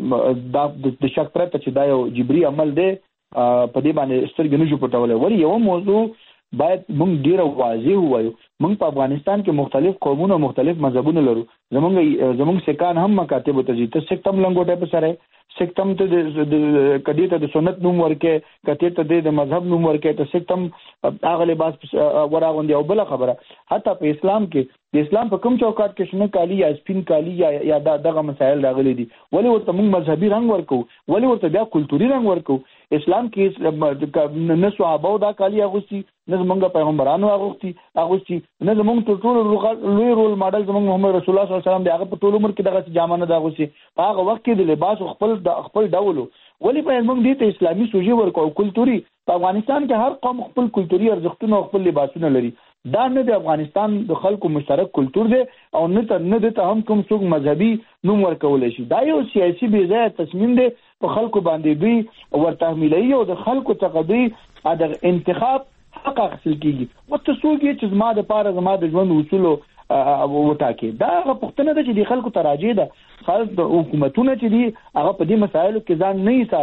د شک پرته چې دا یو جبري عمل دی په دې باندې سترګې نه شو پټولی. ولې یو موضوع باید موږ ډېره واضح ووایو، موږ په افغانستان کې مختلف قومونه مختلف مذهبونه لرو. زموږ سکان هم مکاتبو ته ځي، ته سکت هم لنګوټی په سره سکت هم ته کدې ته د سنت نوم ورکې کدې ته د مذهب نوم ورکې ته سکت هم هغه لباس وراغوندي. او بله خبره حتی په اسلام کې د اسلام په کوم چوکاټ کې شنه کالي یا سپین کالي یا دغه مسایل راغلي دي، ولې ورته موږ مذهبي رنګ ورکو، ولې ورته بیا کلتوري رنګ ورکو؟ اسلام کې نه صحابه دا کالي اغوستي، نه زمونږ پیغمبرانو اغوستي، نه زمونږ ټول لوی رول ماډل زمونږ محمد رسول الله صلی الله علیه وسلم دی هغه په ټول عمر کې دغه جامه نه دا اغوستي. په هغه وخت کې د لباس خپل ډول ولې باید موږ دې ته اسلامي سوژې ورکو او کلتوري؟ په افغانستان کې هر قوم خپل کلتوري ارزښتونه او خپل لباسونه لري. دا نه د افغانستان د خلکو مشترک کلتور دی او نه ته هم کوم څوک مذهبي نوم ورکولی شي. دا یو سیاسي بې ځایه تصمیم دی په خلکو باندې دوی ورته حملوي او د خلکو څخه دوی د انتخاب حق اخیستل کېږي. ورته څوک یې چې زما دپاره زما د ژوند اصولو وټاکي. دا هغه پوښتنه ده چې د خلکو ته راجع ده. خلک د حکومتونه چې دي هغه په دې مسایلو کې ځان نه ایساروي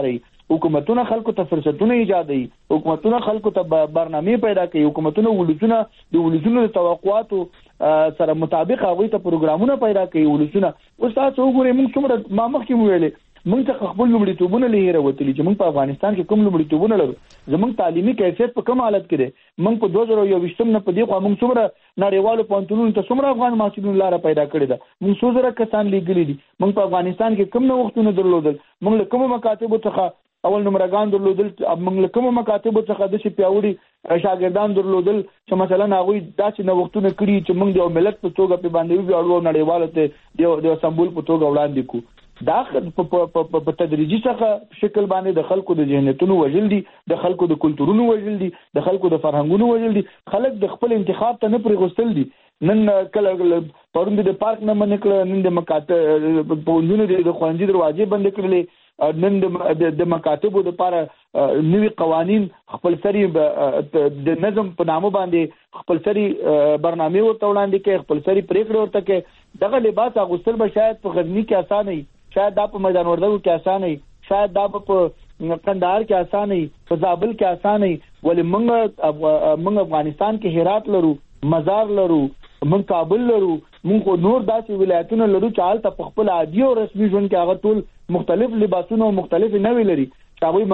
حکومتونه خلکو ته فرصتونه ایجادوي، حکومتونه خلکو ته برنامه پیدا کوي، حکومتونه ولسونه د توقعاتو سره مطابق هغه ته پروګرامونه پیدا کوي. ولسونه اوس تاسو وګورئ موږ څومره ما مخکې ویلې موږ ته خپل لومړیتوبونه لهیره وتلي چې موږ په افغانستان کې کوم لومړیتوبونه لرو، زموږ تعلیمي کیفیت په کوم حالت کې دی. موږ په 2021 نه په دې خو موږ څومره نړیوالو پوهنتونونو ته څومره افغان محصلینو لاره پیدا کړې ده، موږ څو زره کسان لیږلي دي. موږ په افغانستان کې کوم نوښتونه درلودل، موږ له کومو مکاتبو څخه اول نمبرګان درلودل، موږ له کومو مکاتبو څخه د پیاوړي شاګردان درلودل چې مثلا هغوی داسې نوښتونه کړي چې موږ د یو ملت په توګه په باندې ویاړو او نړیوالو ته د سمبول په توګه وړاندې کړو. دا په تدریجي څخه شکل باندې د خلکو د ذهنیتونو وژل دي، د خلکو د کلتورونو وژل دي، د خلکو د فرهنګونو وژل دي. خلک د خپل انتخاب ته نه پرېغوستل دي. نن کله پرون د پارک نه منع کړه، نن د مکاتب پوهنځونو د ښوونځي دروازې بند کړلې، نن د مکاتبو دپاره نوي قوانین خپل سری د نظم په نامه باندې خپل سری برنامه ورته وړاندې کوي، خپل سری پریکړه ورته کوي. دغه لباس اغوستل به شاید په غزني کې اسانه وي، شاید دا په میدان وردګو کې اسانه وي، شاید دا په قندهار کې اسانه وي، په زابل کې اسانه وي. ولې موږ افغانستان کې هرات لرو، مزار لرو، موږ کابل لرو، موږ نور داسې ولایتونه لرو چې هلته په خپل عادي او رسمي ژوند کې هغه ټول مختلف لباسونه او مختلف نوې لري چې هغوی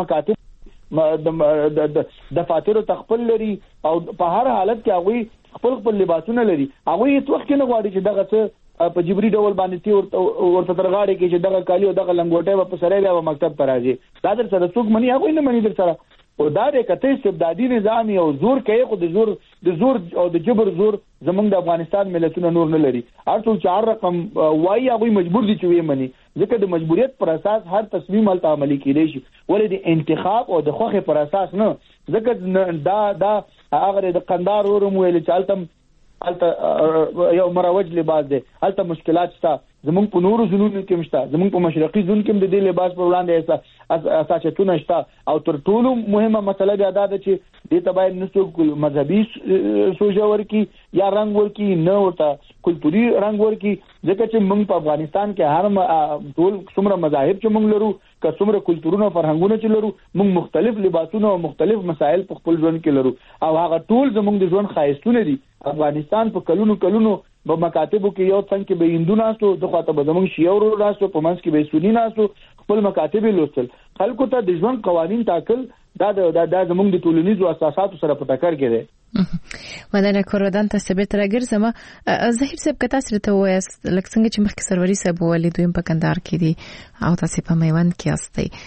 مکاتب دفاترو تخپل لري او په هر حالت کې هغوی خپل لباسونه لري. هغوی هیڅ وخت نه غواړي چې دغه څه په جبري ډول باندې ورته ترغاړي کې چې دغه کالي او دغه لنګوټه په سره بیا مکتب ته راځي. دا در سره څوک مني؟ هغوی نه مني در سره. او دا د کته استبدادي نظام او زور کوي، خو د زور او د جبر زور زمونږ د افغانستان ملتونه نور نه لري. هر څوک چې هر رقم وایي هغوی مجبور دي چې ویې مني، ځکه د مجبوریت پر اساس هر تصمیم هلته عملي کېدی شي، ولې د انتخاب او د خوښې پر اساس نه. ځکه دا هغه د قندهار ورم ویل چې هلته یو مروج لباس دی، هلته مشکلات شته، زمونږ په نورو ځایونو کې شته، زمونږ په مشرقي ځون کې د دې لباس پر وړاندې اساساتونه شته. او تر ټولو مهمه مسله بیا دا ده چې دې ته باید نه څوک مذهبي سوژه ورکړي یا رنګ ورکړي، نه ورته کلتوري رنګ ورکړي، ځکه چې موږ په افغانستان کې هر ټول څومره مذاهب چې موږ لرو، که څومره کلتورونه او فرهنګونه چې لرو، موږ مختلف لباسونه او مختلف مسایل په خپل ژوند کې لرو او هغه ټول زموږ د ژوند ښایستونه دي. افغانستان په کلونو په مکاتبو کې یو څنګ کې به هندو ناستو، د خواته به زموږ شیعه ورو ناستو، په منځ کې به سني ناستو، خپل مکاتب یې لوستل. خلکو ته د ژوند قوانین ټاکل دا زموږ د ټولنیزو اساساتو سره په ټکر کې دی. ودانه کوردان ته ثبت راګرځم. ظاهر صاحب که تاسو ته وایاست لکه څنګه چې مخکې سروري صاحب ولې دویم په کندهار کې دي او تاسو په میوند کې یاستئ،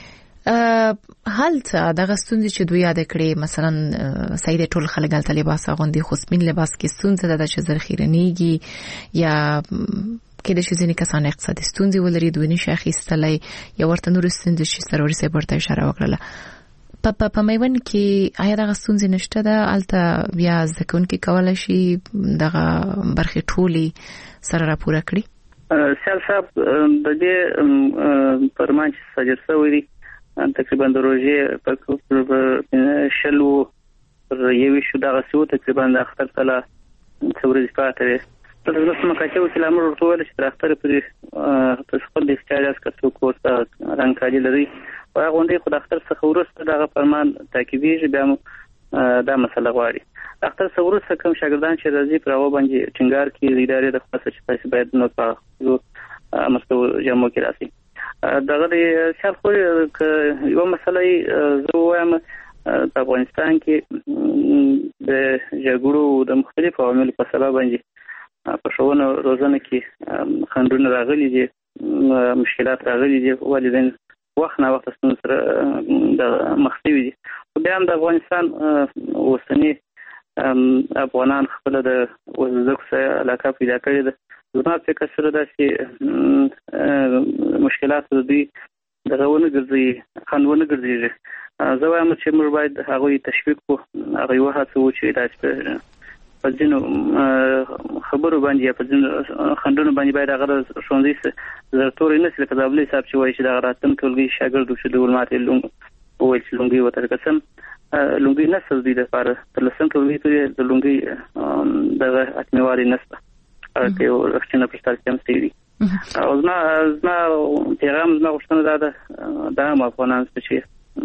هلته دغه ستونزې چې دوی یاد کړې، مثلا سید ټول خلک هلته لباس اغوندي، خو سپین لباس کې ستونزه ده چې ذخیره‌نیږي یا کې د ځینې کسان اقتصادي ستونزې ولري، دوی نشي اخیستلی یا ورته نور ستونزې چې سروري صاحب ورته اشاره وکړله. په میوند کې آیا دغه ستونزې نشته ده؟ هلته بیا زده کوونکي کولی شي دغه برخې ټولې سره راپوره کړي؟ سیال صاحب د دې فرمان چې صادر شوی دی تقریبا د روژې په شلو پر یوې شو دغه سیو تقریبا د اختر تله څو ورځې پاتې وې. په دغه مکاتبو کې لامل ورته ویل چې تر اختر پورې تاسو خپل د اختیارات که څوک ورته رنګکاري لري او هغه غونډې خو د اختر څخه وروسته دغه فرمان تعقیبېږي، بیا دا مسله غواړي. د اختر څخه وروسته کوم شاګردان چې راځي پر هغو باندې ټینګار کړي د ادارې د خوا چې تاسو باید نو په مستو جامو کې راسي. دغه د شال خو یو مسله زه وایم په افغانستان کې د جګړو د مختلفو عواملو په سبب باندې په ښوونه روزنه کې خنډونه راغلي دي، مشکلات راغلي دي، والدین وخت نه وخت ستونزې سره د مخ شوي دي. بیا هم د افغانستان اوسني افغانان خپله د زده کړو سره علاقه پیدا کړې ده. زما فکر سره دا چې مشکلات د دوی دغه ونه ګرځي، خنډ ونه ګرځېږي. زه وایم چې موږ باید هغوی تشویق کړو، هغوی وهڅوو چې داسې په ځینو خبرو باندې یا په ځینو خنډونو باندې باید هغه د ښوونځي زرتوري نه شي، لکه زابلي صاحب چې وایي چې دغه راتلونکي ټولګي شاګرد چې د ولماتې وویل چې لونګۍ ورته قسم لونګۍ نشته د دوی دپاره، تر لسم ټولګي پورې د لونګۍ دغه حتمي نشته، هغه کې یو رښتینه پرستار کې هم صحیح دي. او زما پیغام، زما غوښتنه دا ده د عام افغانانو څخه چې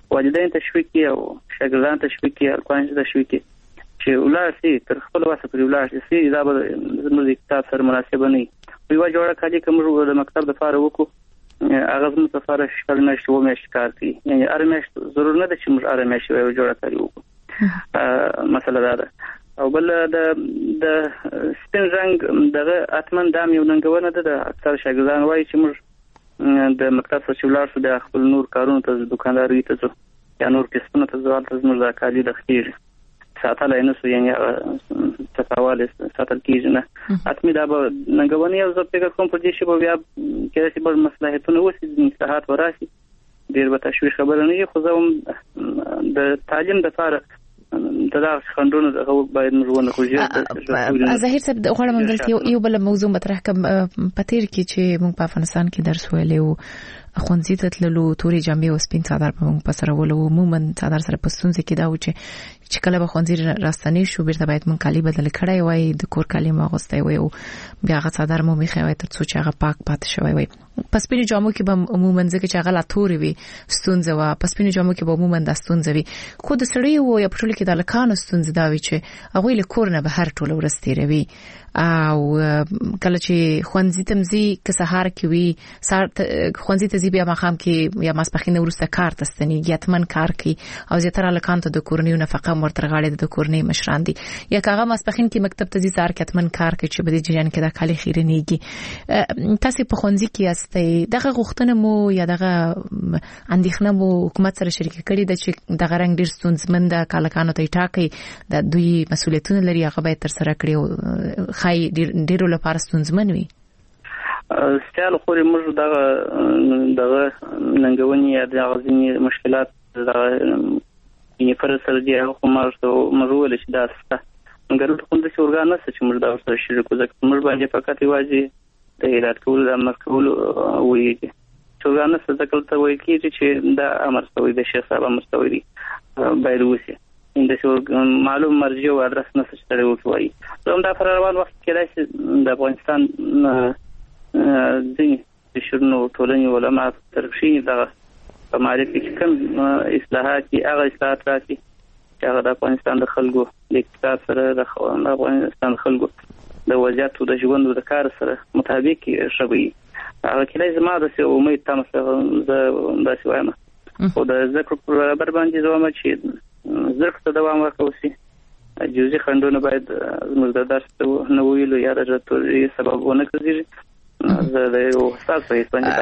والدین تشویق کړي او شاګردان تشویق کړي هلکان تشویق کړي چې ولاړ شي تر خپل وسه پورې ولاړ شي دا به زموږ د کتاب سره مناسبه نه وي یوه جوړه کالي که موږ د مکتب دپاره وکړو هغه زموږ دپاره شپږ میاشتې اووه میاشتې کار کوي یعنې هره میاشت ضرور نه ده چې موږ هره میاشت یوه جوړه کالي وکړو مسله دا ده او بل د سپین رنګ دغه حتما دا یو ننګونه ده د اکثر شاګردان وایي چې موږ د مکتب څخه چې ولاړ شو د خپل نور کارونو ته دوکاندارۍ ته ځو یا نور کسبونو ته ځو هلته زموږ دا کالي دغه کېږي ساتلی نه سو یعنې ټکاوالی ساتل کېږي نه حتمي دا به ننګونې او زه فکر کوم په دې شي به بیا کېدای شي بل مصلحتونه وشي اصلاحات به راشي ډېر به تشویش خبره نه وي خو زه هم د تعلیم دپاره دا خندونه دغه باید موږ ونه خو ظاهر صاحب غواړم دلته یو بل موضوع مطرح کړم په تېر کې چې موږ په افغانستان کې درس ویلی و ښوونځي ته تللو تورې جامې او سپین څادر به موږ په سره ولو عموما څادر سره په ستونزه کې دا و چې کله به ښوونځي راستنې شو بیرته باید موږ کالي بدل کړی وای د کور کالي مو اغوستی وای او بیا هغه څادر مو میخی وای تر څو چې هغه پاک پاتې شوی وای په سپینو جامو کې به عموما ځکه چې هغه لا تورې وي ستونزه وه په سپینو جامو کې به عموما دا ستونزه وي خو د سړیو یا په ټولو کې د هلکانو ستونزه دا وي چې هغوی له کور نه بهر ټوله ورځ تېروي او کله چې ښوونځي ته ځي که سهار کې وي ښوونځي ته ځي بیا ماښام کې یا ماسپښین نه وروسته کار ته ستنېږي حتما کار کوي او زیاتره هلکانو ته د کورنیو نفقه هم ورته غاړې د کورنۍ مشران دي یا که هغه ماسپښین کې مکتب ته ځي سهار کې حتما کار کوي چې په دې جریان کې دا کالي خیرنېږي تاسې په ښوونځي کې یاستئ دغه غوښتنه مو یا دغه اندېښنه مو حکومت سره شریکه کړې ده چې دغه رنګ ډېر ستونزمن ده که هلکانو ته یې ټاکئ د دوی مسؤلیتونه لري هغه باید ترسره کړي او ښایي ډېرو لپاره ستونزمن وي سیال خورې موږ دغه ننګونې یا دغه ځینې مشکلات یعنې فرض سره دي هغه خو موږ وویل چې دا شته مګر دلته خو داسې ارګان نشته چې موږ دا ورسره شریک کړو ځکه موږ باندې فقط یوازې د هدایت کولو د امر کولو ویږي چې ارګان نشته ځکه دلته ویل کېږي چې دا امر شوی د شیخ صاحب امر شوی دی باید وشي داسې معلوم مرجع او ادرس نشته چې سړی ورته وایي زه هم دا پر روان وخت کېدای شي د افغانستان ځینې قشرونو ټولنې علما ترکشي دغه په معرف کې کوم اصلاحات دي هغه اصلاحات راشي چې هغه د افغانستان د خلکو د اقتصاد سره د افغانستان د خلکو د وضعیت او د ژوند او د کار سره مطابق شوي هغه کله زما د امید تم سره زه داسې وایم خو د ذکر پر برابر باندې زما چې ذکر ته دوام ورکوي جزئي خندونه باید زموږ د درس نه ویلو یا د راتوري سبب ونه کړي زه د یو استاد په باندې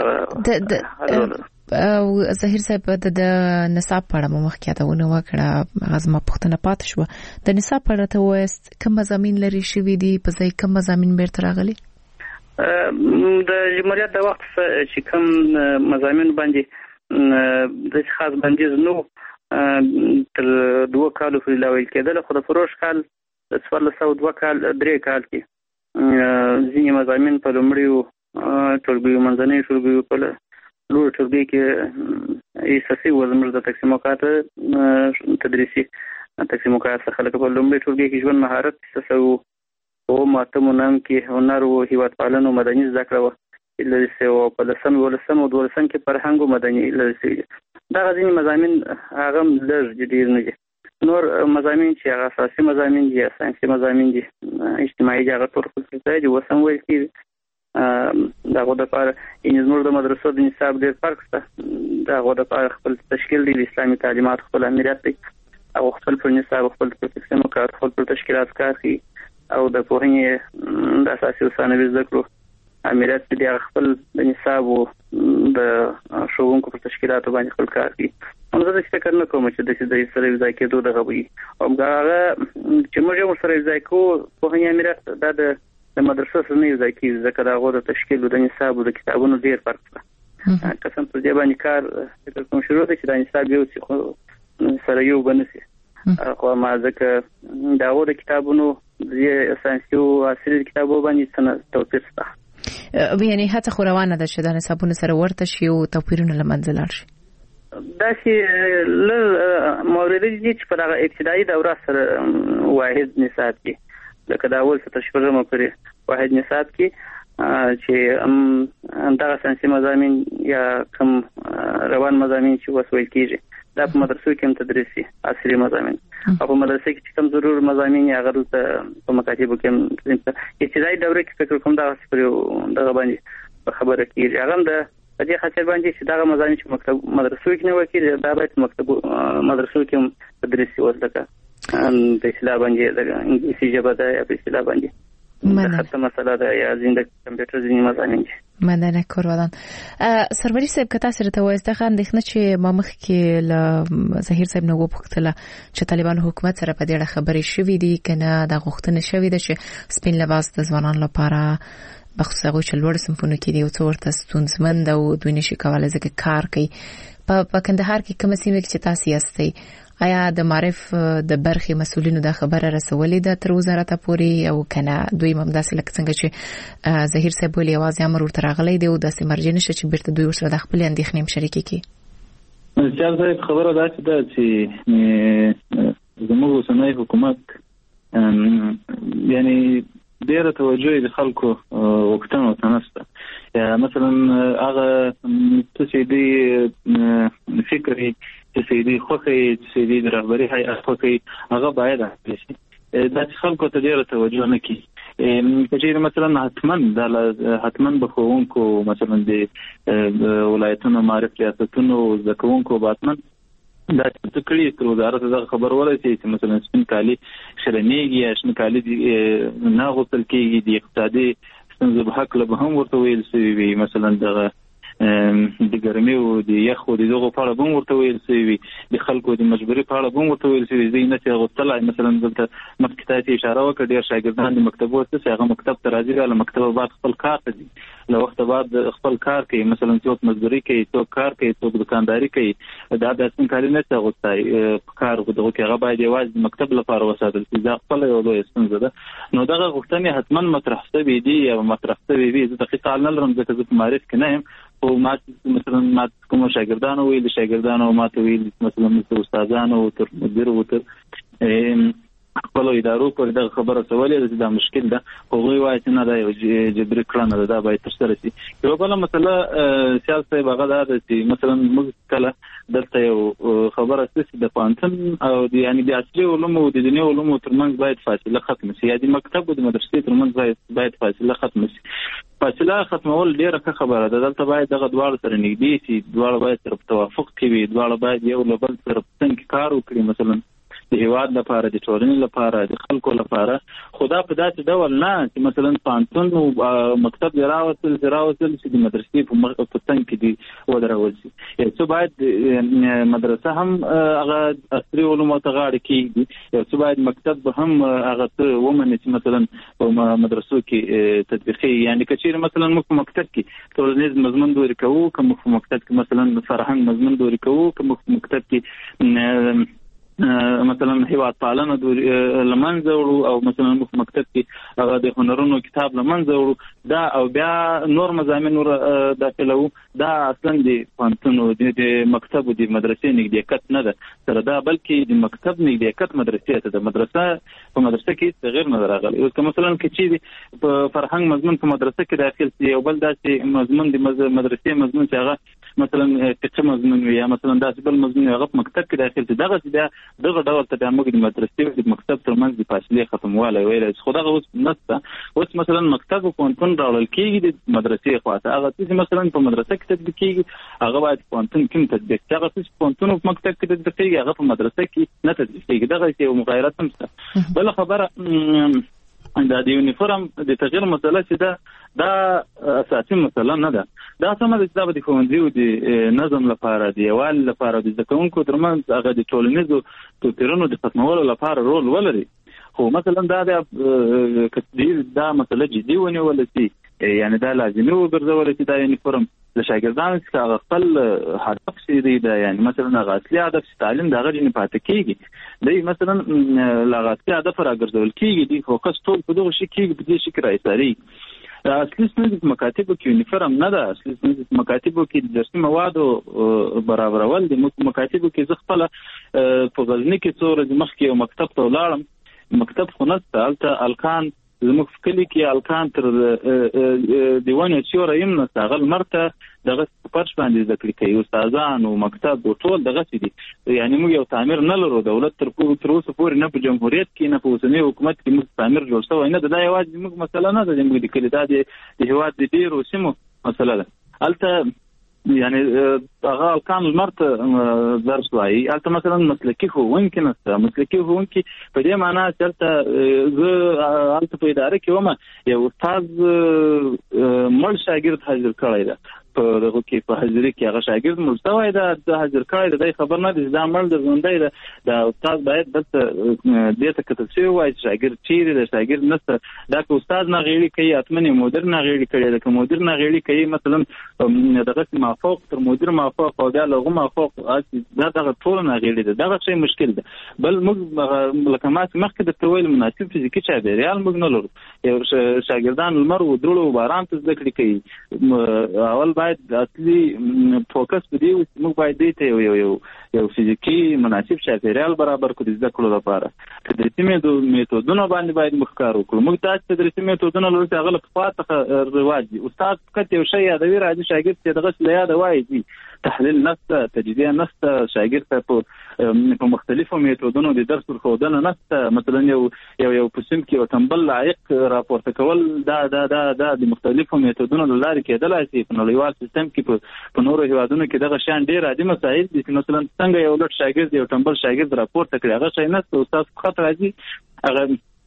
او ظاهر صاحب د نصاب په اړه مخکې یادونه وکړه غزما پښتنه پات شو د نصاب په اړه ته وایست کوم مضامین لري شوي دي په ځای کوم مضامین بیرته راغلي د جمهوریت د وخت چې کوم مضامین باندې د خاص بندیز نو تر 2 کالو پورې لا ویل کېدل خو د فروش کال د 1402 کال 3 کال کې ځینې مضامین په لومړیو ټولګیو منځنیو ټولګیو په لوړ ټولګي کې اساسي و زموږ د تقسیم اوقات تدریسي تقسیم اوقات څخه لکه په لومړي ټولګي کې ژوند مهارت تسو او ماتمو نام کې هنر او هیواد پالنو مدني زده کړه لري او په لسم او دولسم کې فرهنګ او مدني لري دا ځینې مضامین هغه لږ ډېر نه دي نور مضامین چې هغه اساسي مضامین دي ساينسي مضامین دي اجتماعي هغه تور خصوصي دي وسم ویل کې داغه د پاره زموږ د مدرسو د نصاب ډېر فرق شته داغه د پاره خپل تشکیل دی اسلامي تعلیمات خپل امریت دی او خپل پر نصاب خپل پروتکشن او کار خپل تشکیلات کاري او د پوهنې د اساسي او ثانوي زده کړو امریت دی خپل د نصاب او د شوونکو پر تشکیلاتو باندې خپل کاري هم زه فکر نه کوم چې د سره ځای کېدو دغه وي او هغه چې موږ یو سره ځای کو پوهنې امریت د مدرسو سره نه ځای کېږي ځکه دا غوډه تشکیل د نصاب او د کتابونو ډیر فرق شته قسم پر دې باندې کار فکر کوم شروع دي چې د نصاب یو څه سره یو بنسي خو ما ځکه دا غوډه کتابونو د ساينسي او عصري کتابونو باندې څه توپیر شته یعنی هڅه خو روانه ده چې د نصابونو سره ورته شي او توپیرونه لمنځه لاړ شي دا چې مورد دي چې په هغه ابتدایي دوره سره واحد نصاب کې لکه دا اول څه تشریح پرې واحد نصاب کې چې دا ساينسي مضامین یا کوم روان مضامین چې وسوي کیږي دا په مدرسو کې هم تدریس شي عصري مضامین او په مدرسې کې کوم ضرور مضامین یا غره په مکاتبو کې ابتدایي دوره کې فکر کوم دا سپریو دغه باندې خبره کیږي هغه د دې خاطر باندې چې دا مضامین چې مکتب مدرسو کې نه وکړي دا باید مکتب مدرسو کې تدریس شي ورته په اصطلاح باندې د انګلیسي ژبه ده یا په اصطلاح باندې خاصه مسله ده یا زنده کمپیوټر ځینې مضامین دي مننه کوردان سروري صاحب کته سره ته وایسته اندېښنه چې ما مخکې ل ظهیر صاحب نو وپختله چې طالبان حکومت سره په دې خبرې شوې دي کنه د غوښتنې شوې ده چې سپین لباس د ځوانانو لپاره بخصوص هغه چې لوړ صنفونو کې دي او څورته ستونزمند او دوی نشي کولای ځکه کار کوي په کندهار کې کوم سیمه کې چې تاسو یاستئ آیا د معرف د برخې مسولینو دا خبره رسولې ده تر وزارت پورې او کنه دوی ممداسه لکه څنګه چې ظهیر صاحب ولې आवाज امر ورته راغلی دی او د سیمرجن نشه چې بیرته دوی سره د خپل اندېښنې مشارکت کوي چې خبره ده چې زموږ اوسنۍ حکومت یعنی ډیره توجه د خلکو وختونو ته نشته یا مثلا هغه چې دی فکرې چې دی خوخي چې دی د رهبري هيئت خوخي هغه باید شي د خلکو ته ډیره توجه نه کوي چې مثلا حتمن بخونکو مثلا د ولایتونو معرف ریاستونو زکونکو باتمن دا تکړی تر وزارت د خبر ولري چې مثلا سپین کالی شرنیږي یا شنه کالی نه غوښتل کېږي د اقتصادي ستونزو په حق له هم ورته ویل شوی مثلا د ګرمي او د یخ او دغه په اړه هم ورته ویل شوی د خلکو د مجبوري په اړه هم ورته ویل شوی زینت غوښتل مثلا دلته مکتب ته اشاره وکړه ډیر شاګردان د مکتبو څخه هغه مکتب ته راځي له مکتب بعد خپل کار کوي له وخت بعد خپل کار کوي مثلا څوک مزدوري کوي څوک کار کوي څوک دکانداري کوي دا د اسن کاری نه څه غوښتای کار دغه کې هغه باید یوازې مکتب لپاره وساتل شي دا خپل یو لوی ستونزه ده نو دغه غوښتنې حتما مطرح شوي دي یا مطرح شوي دي د دقیق نه لرم ځکه چې معرف کې نه او ما مثلا ما کوم شاګردانو ویل شاګردانو ما ته ویل مثلا استادانو او تر مدیر او تر خپل ادارو پر دغه خبره سوالې دا مشکل ده هغه وایي چې نه دا یو جبري کړنه ده دا باید تر سره شي یو بل مسله سیاست هغه ده چې مثلا موږ کله دلته یو خبره ستاسو د پانتن او یعنی د اصلي علومو او د دیني علومو ترمنځ باید فاصله ختم شي یا د مکتب او د مدرسې ترمنځ باید فاصله ختم شي فاصله ختمول ډیره خبره ده دلته باید دغه دواړه سره نږدې شي دواړه باید تر توافق کوي دواړه باید یو له بل سره څنګه کار وکړي مثلا د هیواد لپاره د ټولنې لپاره د خلکو لپاره خدا په داسې ډول نه چې مثلا پانتون او مکتب راوصل چې د مدرسې په څنګ کې دی ودرول شي څه باید مدرسه هم هغه عصري علومو ته غاړه کېږي څه باید مکتب هم هغه ومني چې مثلا په مدرسو کې تطبیقي یعنی کچیر مثلا موږ په مکتب کې ټولنیز مضمون دوری کوو کوم په مکتب کې مثلا فرهنګ مضمون دوری کوو کوم په مکتب کې مثلا هیواد پالنه لمنځه وړو او مثلا په مکتب کې هغه د هنرونو کتاب لمنځه وړو دا او بیا نور مضامین داخلو دا اصلا د پانتونو د مکتب او د مدرسې نږدېکت نه ده تر دا بلکې د مکتب نږدېکت مدرسې ته د مدرسه په مدرسه کې تغیر نه راغلی او مثلا چې په فرهنګ مضمون په مدرسه کې داخل شي او بل داسې مضمون د مدرسې مضمون چې هغه مثلا فقه مضمون یا مثلا داسې بل مضمون هغه په مکتب کې داخل شي دغه ډول ته د موږ د مدرسې او د مکتب ترمنځ د فاصلې ختموالی ویل خو دغه اوس نشته اوس مثلا مکتب او پوهنتون راوړل کېږي د مدرسې خواته هغه چې مثلا په مدرسه کې تطبیق کېږي هغه باید پوهنتون کې تطبیق کېږي هغه چې پوهنتون او مکتب کې تطبیق کېږي هغه په مدرسه کې نه تطبیق کېږي دغه یو مغایرت هم شته بل خبره دا د یونیفورم د تغییر مسله چې دا اساسي مسله نه ده دا سمه د کتاب د ښوونځي او د نظم لپاره د یووالي لپاره د زده کوونکو ترمنځ هغه د ټولنیزو توپیرونو د ختمولو لپاره رول ولري خو مثلا دا مسله جدي ونیول شي یعنی دا لازمي وګرځول چې دا یونیفورم د شاګردانو څخه خپل هدف شي دی یعنی مثلا هغه اصلي هدف تعلیم دا غوښنه نه پاتې کیږي دی مثلا لغاتي هدف راګرځول کیږي دی فوکس ټول په دغه شي کې په دې شي کې راځي اصلي ستونزه مکاتبو کې یونیفورم نه ده اصلي ستونزه مکاتبو کې د درسي موادو برابرول د مکاتبو کې ځخپله په غزنی کې څو ورځې مخکې یو مکتب ته ولاړم مکتب خو نشته هلته الکان زموږ کلی کې الکان تر دیوانه سیوره يم نه هغه مرته دغه پرش باندې ذکر کوي استادان او مکتب او ټول دغه دي یعنی موږ یو تعمیر نه لرو دولت تر اوسه پورې نه په جمهوریت کې نه په اوسنی حکومت کې موږ تعمیر جوړ شوی نه دا یوازې موږ مسله نه ده چې موږ د کلی د هیواد د ډیرو سیمو مسله ده البته یعنی هغه الکان المرته درس وایي البته مثلا مسلکی ښوونکي نشته مسلکی ښوونکي په دې معنی چې زه البته په اداره کې وم یو استاد مړ شاګرد حاضر کړی ده په دغه کې په حاضرۍ کې هغه شاګرد مستوی ده د حاضر کړی ده خبر نه دي دا مړ د ژوندی ده د استاد باید دلته دې ته کتل شوی وای چې شاګرد چیرې ده شاګرد نشته دا که استاد نه غیړي کوي اتمنې مدیر نه غیړي کوي ده که مدیر نه غیړي کوي مثلا دغه مافوق تر مدیر مافوق او دا لغه مافوق دا دغه ټول نه غیړي ده دغه شی مشکل ده بل موږ لکه ما مخکې د تویل مناسب فزیکی چابریال موږ نه لرو یو شاګردان لمر و درلو باران ته ذکر کوي اول باید اصلي فوکس بدی موږ باید دې ته یو فزیکی مناسب چاپیریال برابر کړو د زده کړو لپاره تدریسي میتودونه باندې باید مخکار وکړو موږ تاسو تدریسي میتودونه لرو چې هغه په فاته رواج دي استاد کته یو شی یادوي راځي شاګرد ته دغه یاد وایي دي تحلیل نفسه تجزیه نفسه شاګرد ته په مختلفو میتودونو د درس ورکوونه نفسه مثلا یو پسیم کې یو تنبل لایق راپورته کول دا د مختلفو میتودونو لاره کېدلای شي په نړیوال سیستم کې په نورو هیوادونو کې دغه شان ډیر عادي مسایل دي چې مثلا څنګه یو لټ شاګرد یو تنبل شاګرد راپورته کړي هغه شي نه استاد خط راځي هغه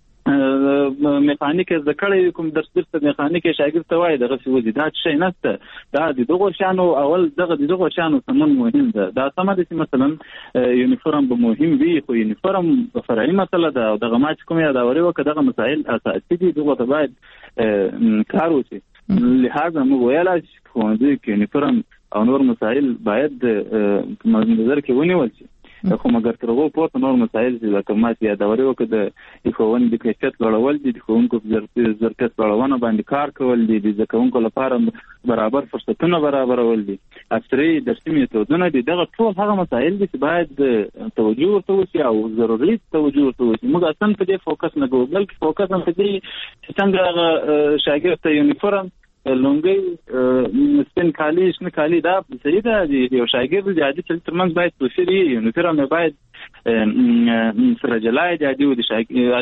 میخانیک ذکر کوم درس میخانیک شاګرد ته وایي دغه څه وځي دا شي نشته دا د دغه شانو اول دغه شانو سمون مهم ده دا سم دي مثلا یونیفورم به مهم وي خو یونیفورم فرعي مسله ده او دغه ما کوم یادوري وکړه دغه مسائل اساسي دي دغه ته باید کار وشي لهدا موږ ویلای چې ښوونځي کې یونیفورم او نور مسائل باید نظر کې ونیول شي خو مګر تر هغه پورته نور مسایل چې لکه ما چې یادوري وکړه د ښوونې د کیفیت لوړول دي د ښوونکو ظرفیت لوړونه باندې کار کول دي د زده کوونکو لپاره برابر فرصتونه برابرول دي عصري درسي میتودونه دي دغه ټول هغه مسایل دي چې باید توجه ورته وشي او ضروري توجه ورته وشي موږ اصلا په دې فوکس نه کوو بلکې فوکس هم په دې چې څنګه هغه شاګرد ته یونیفورم لونګي سپین کالی شنه کالی دا صحیح ده یو شاګرد د عادي چل ترمنځ باید توفیر یې یونیفورم باید سره جلای د عادي د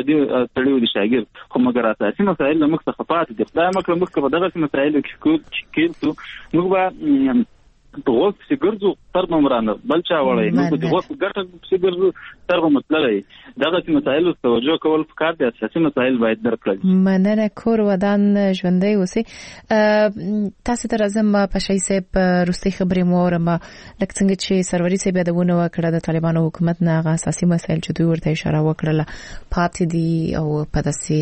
شاګرد خو مګر اساسي مسایل موږ څخه پاتې دي دا موږ په دغه مسایلو کې موږ به په وخت چې ګرځو تر عمرانه بل چا وړي موږ د وخت ګټه چې ګرځو تر مطلب دغه مسایلو توجه کول پکار دي اساسي مسایل باید درک کړل مننه کور ودان ژوندۍ اوسې تاسو ته راځم په شي سه روسي خبرې مورم لکه څنګه چې سروري سه بيدونه وکړه د طالبانو حکومت نه اساسي مسایل چې دوی ورته اشاره وکړه پاتې دي او په داسې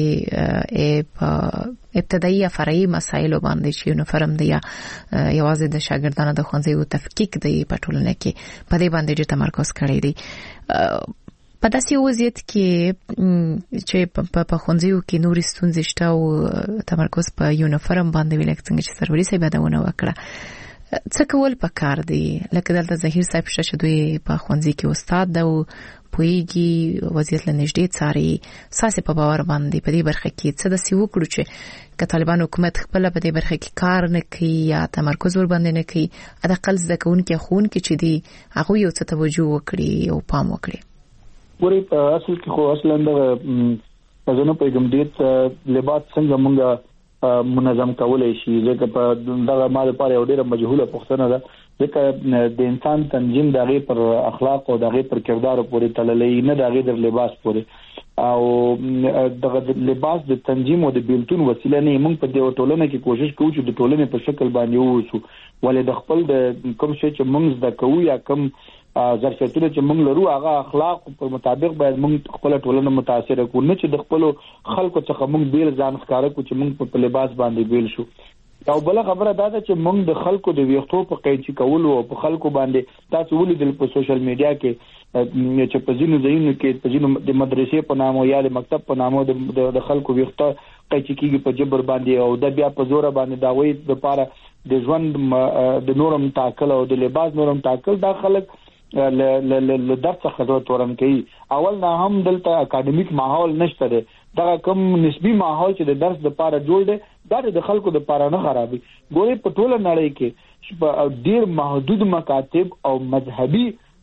ابتدائي فرعي مسایل باندې چې یونیفورم دی یوازې د شاګردانو د ښوونځي او تفکیک دی په ټولنه کې په دې باندې چې تمرکز کړی دی په داسې وضعیت کې چې په ښوونځیو کې نورې ستونزې شته او تمرکز په یونیفورم باندې ویل څنګه چې سروري صاحب یادونه وکړه څه کول پکار دی لکه دلته ظهیر صاحب چې دوی په ښوونځي کې استاد دی او پویږي وضعیت لنږدې څاري ساسي په باور باندې په دې برخه کې څه د سی وکړو چې که طالبان حکومت خپل په دې برخه کې کار نه کوي یا تمرکز ور باندې نه کوي اقل زده کوونکي خونکي چې دی هغه یو څه توجه وکړي او پام وکړي ورې په اصل کې خو اصلا د ځنو پیغام دې لباس څنګه مونږه منظم کولای شي ځکه په دغه ماده لپاره یو ډیره مجهوله پوښتنه ده ځکه د انسان تنظیم دغه پر اخلاق او دغه پر کردار پورې تړلې نه دغه د لباس پورې او دغه لباس د تنظیم او د بیلتون وسیله نه موږ په دې ټولنه کې کوشش کوو چې د ټولنې په شکل باندې ووسو ولې د خپل د کوم شي چې موږ د کوو یا کوم ظرفیتونه چې موږ لرو هغه اخلاق په مطابق باید موږ خپل ټولنه متاثر کړو نه چې د خپل خلکو څخه موږ بیل ځان ښکارا کو چې موږ په لباس باندې بیل شو او بل خبره دا ده چې موږ د خلکو د ویښتو په قیچي کولو او په خلکو باندې تاسو ولیدل په سوشل میډیا کې چې په ځینو ځایونو کې په ځینو د مدرسې په نامو یا د مکتب په نامو د خلکو ویښته قیچي کیږي په جبر باندې او د بیا په زور باندې دا وایي د لپاره د ژوند د نورم تاکل او د لباس نورم تاکل دا خلک ل درس څخه تورن کوي اول نه هم دلته اکیډمیک ماحول نشته دا کوم نسبی ماحول چې د درس د پاره جوړ دی دا د خلکو د پاره نه خرابي. ګورې په ټوله نړۍ کې ډیر محدود مکاتب او مذهبي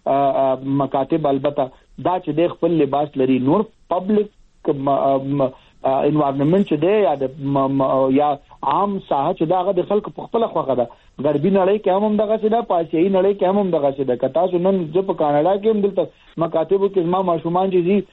مکاتب البته دا چې د خپل لباس لري، نور پبلک انوایرنمنت چې دی یا عام ساحه چې دا هغه د خلکو په خپل خوخه ده. غربي نړۍ کې هم دغه څه ده، په اسیایي نړۍ کې هم دغه څه ده. کتا سنن چې په کاناډا کې هم دلته مکاتبو کې ما ماشومان چې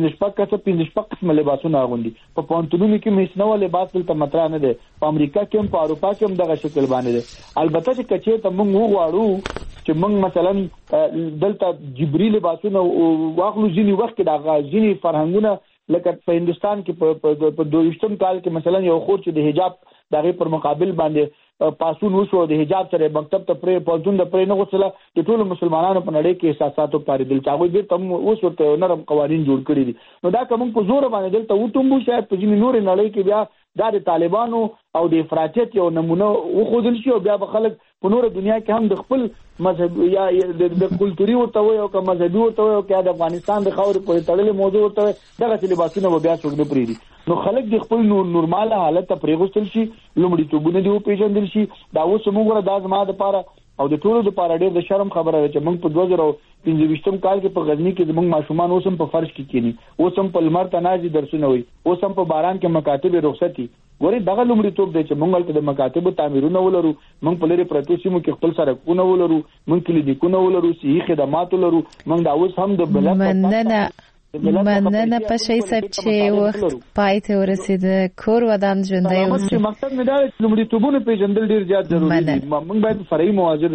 پینځ قسم لباسونه اغوندي، په پانتونونو کې مېسنو لباس دلته مطرح نه دی، په امریکا کې هم په اروپا کې هم دغه شکل باندې دی. البته چې کچې ته موږ وغواړو چې موږ مثلا دلته جبري لباسونه واخلو، ځینې وخت کې دغه ځینې فرهنګونه لکه په هندستان کې په 22م کال کې مثلا یو خور چې د حجاب دغه پر مقابل باندې پاسون وشو، د حجاب سره مکتب ته پرې پوزون د پرې نه غوښله، د ټولو مسلمانانو په نړۍ کې احساساتو پاریدل چې هغه دې تم اوس ورته نرم قوانين جوړ کړی دي. نو دا کوم په زور باندې دلته وټومبو شاید په ځینې نور نړۍ کې بیا دا د طالبانو او د افراطیت یو نمونه وخدل شي، او بیا به خلک په نور دنیا کې هم د خپل مذهب یا د کلتوري ورته وي او که مذهبي ورته وي او که د افغانستان د خاورې پورې تړلې موضوع ورته وي، دغه لباسونه به بیا څوک نه پرېږدي. نو خلک د خپل نورماله حالت ته پرېغوستل شي، لومړیتوبونه دې وپېژندل شي. دا اوس موږ ګوره دا زما دپاره او د ټولو دپاره ډېر د شرم خبره ده چې موږ په 2025 کال کې په غزني کې زموږ ماشومان اوس هم په فرش کې کینی، اوس هم په لمر ته نازي درسونه وي، اوس هم په باران کې مکاتب رخصتي. ګورې دغه لومړیتوب دی چې موږ هلته د مکاتبو تعمیرونه ولرو، موږ په لرې پرتو سیمو کې خپل سړکونه ولرو، موږ کلینیکونه ولرو، صحي خدمات ولرو. موږ دا اوس هم د بلد مننه پشي صاحب چې وخت پای ته ورسېد. کور ودان ژوندۍ اوسئ. مقصد مې دا دی چې لومړیتوبونه پیژندل ډېر زیات ضروري دي. موږ باید فرعي موازر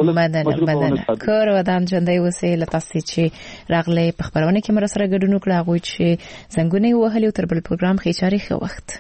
مننه کور ودان ژوندۍ اوسئ. له تاسو چې راغلی په خبرونه کې مر سره ګډون وکړه، هغوی چې زنګونه وهلي او تر بل پروګرام ښې چارې ښه وخت.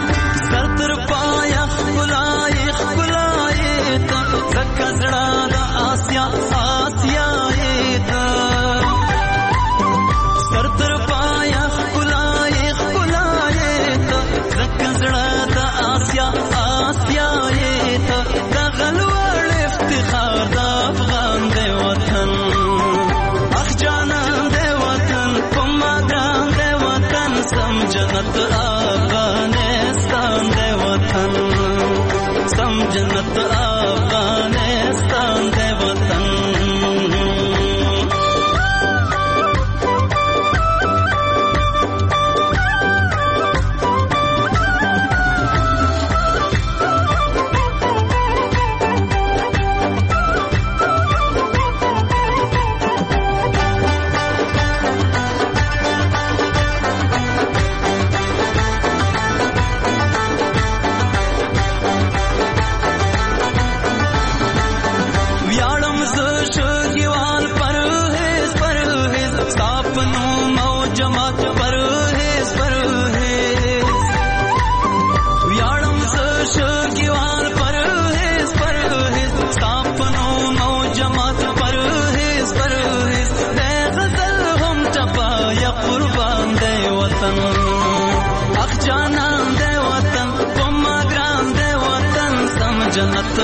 زړه जन्नत अफगानिस्तान दे वतन सम जन्नत अफगानिस्तान दे वतन जन्नत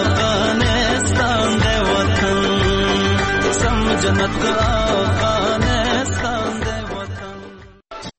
अफगानिस्तान दे वतन सम जन्नत अफगानिस्तान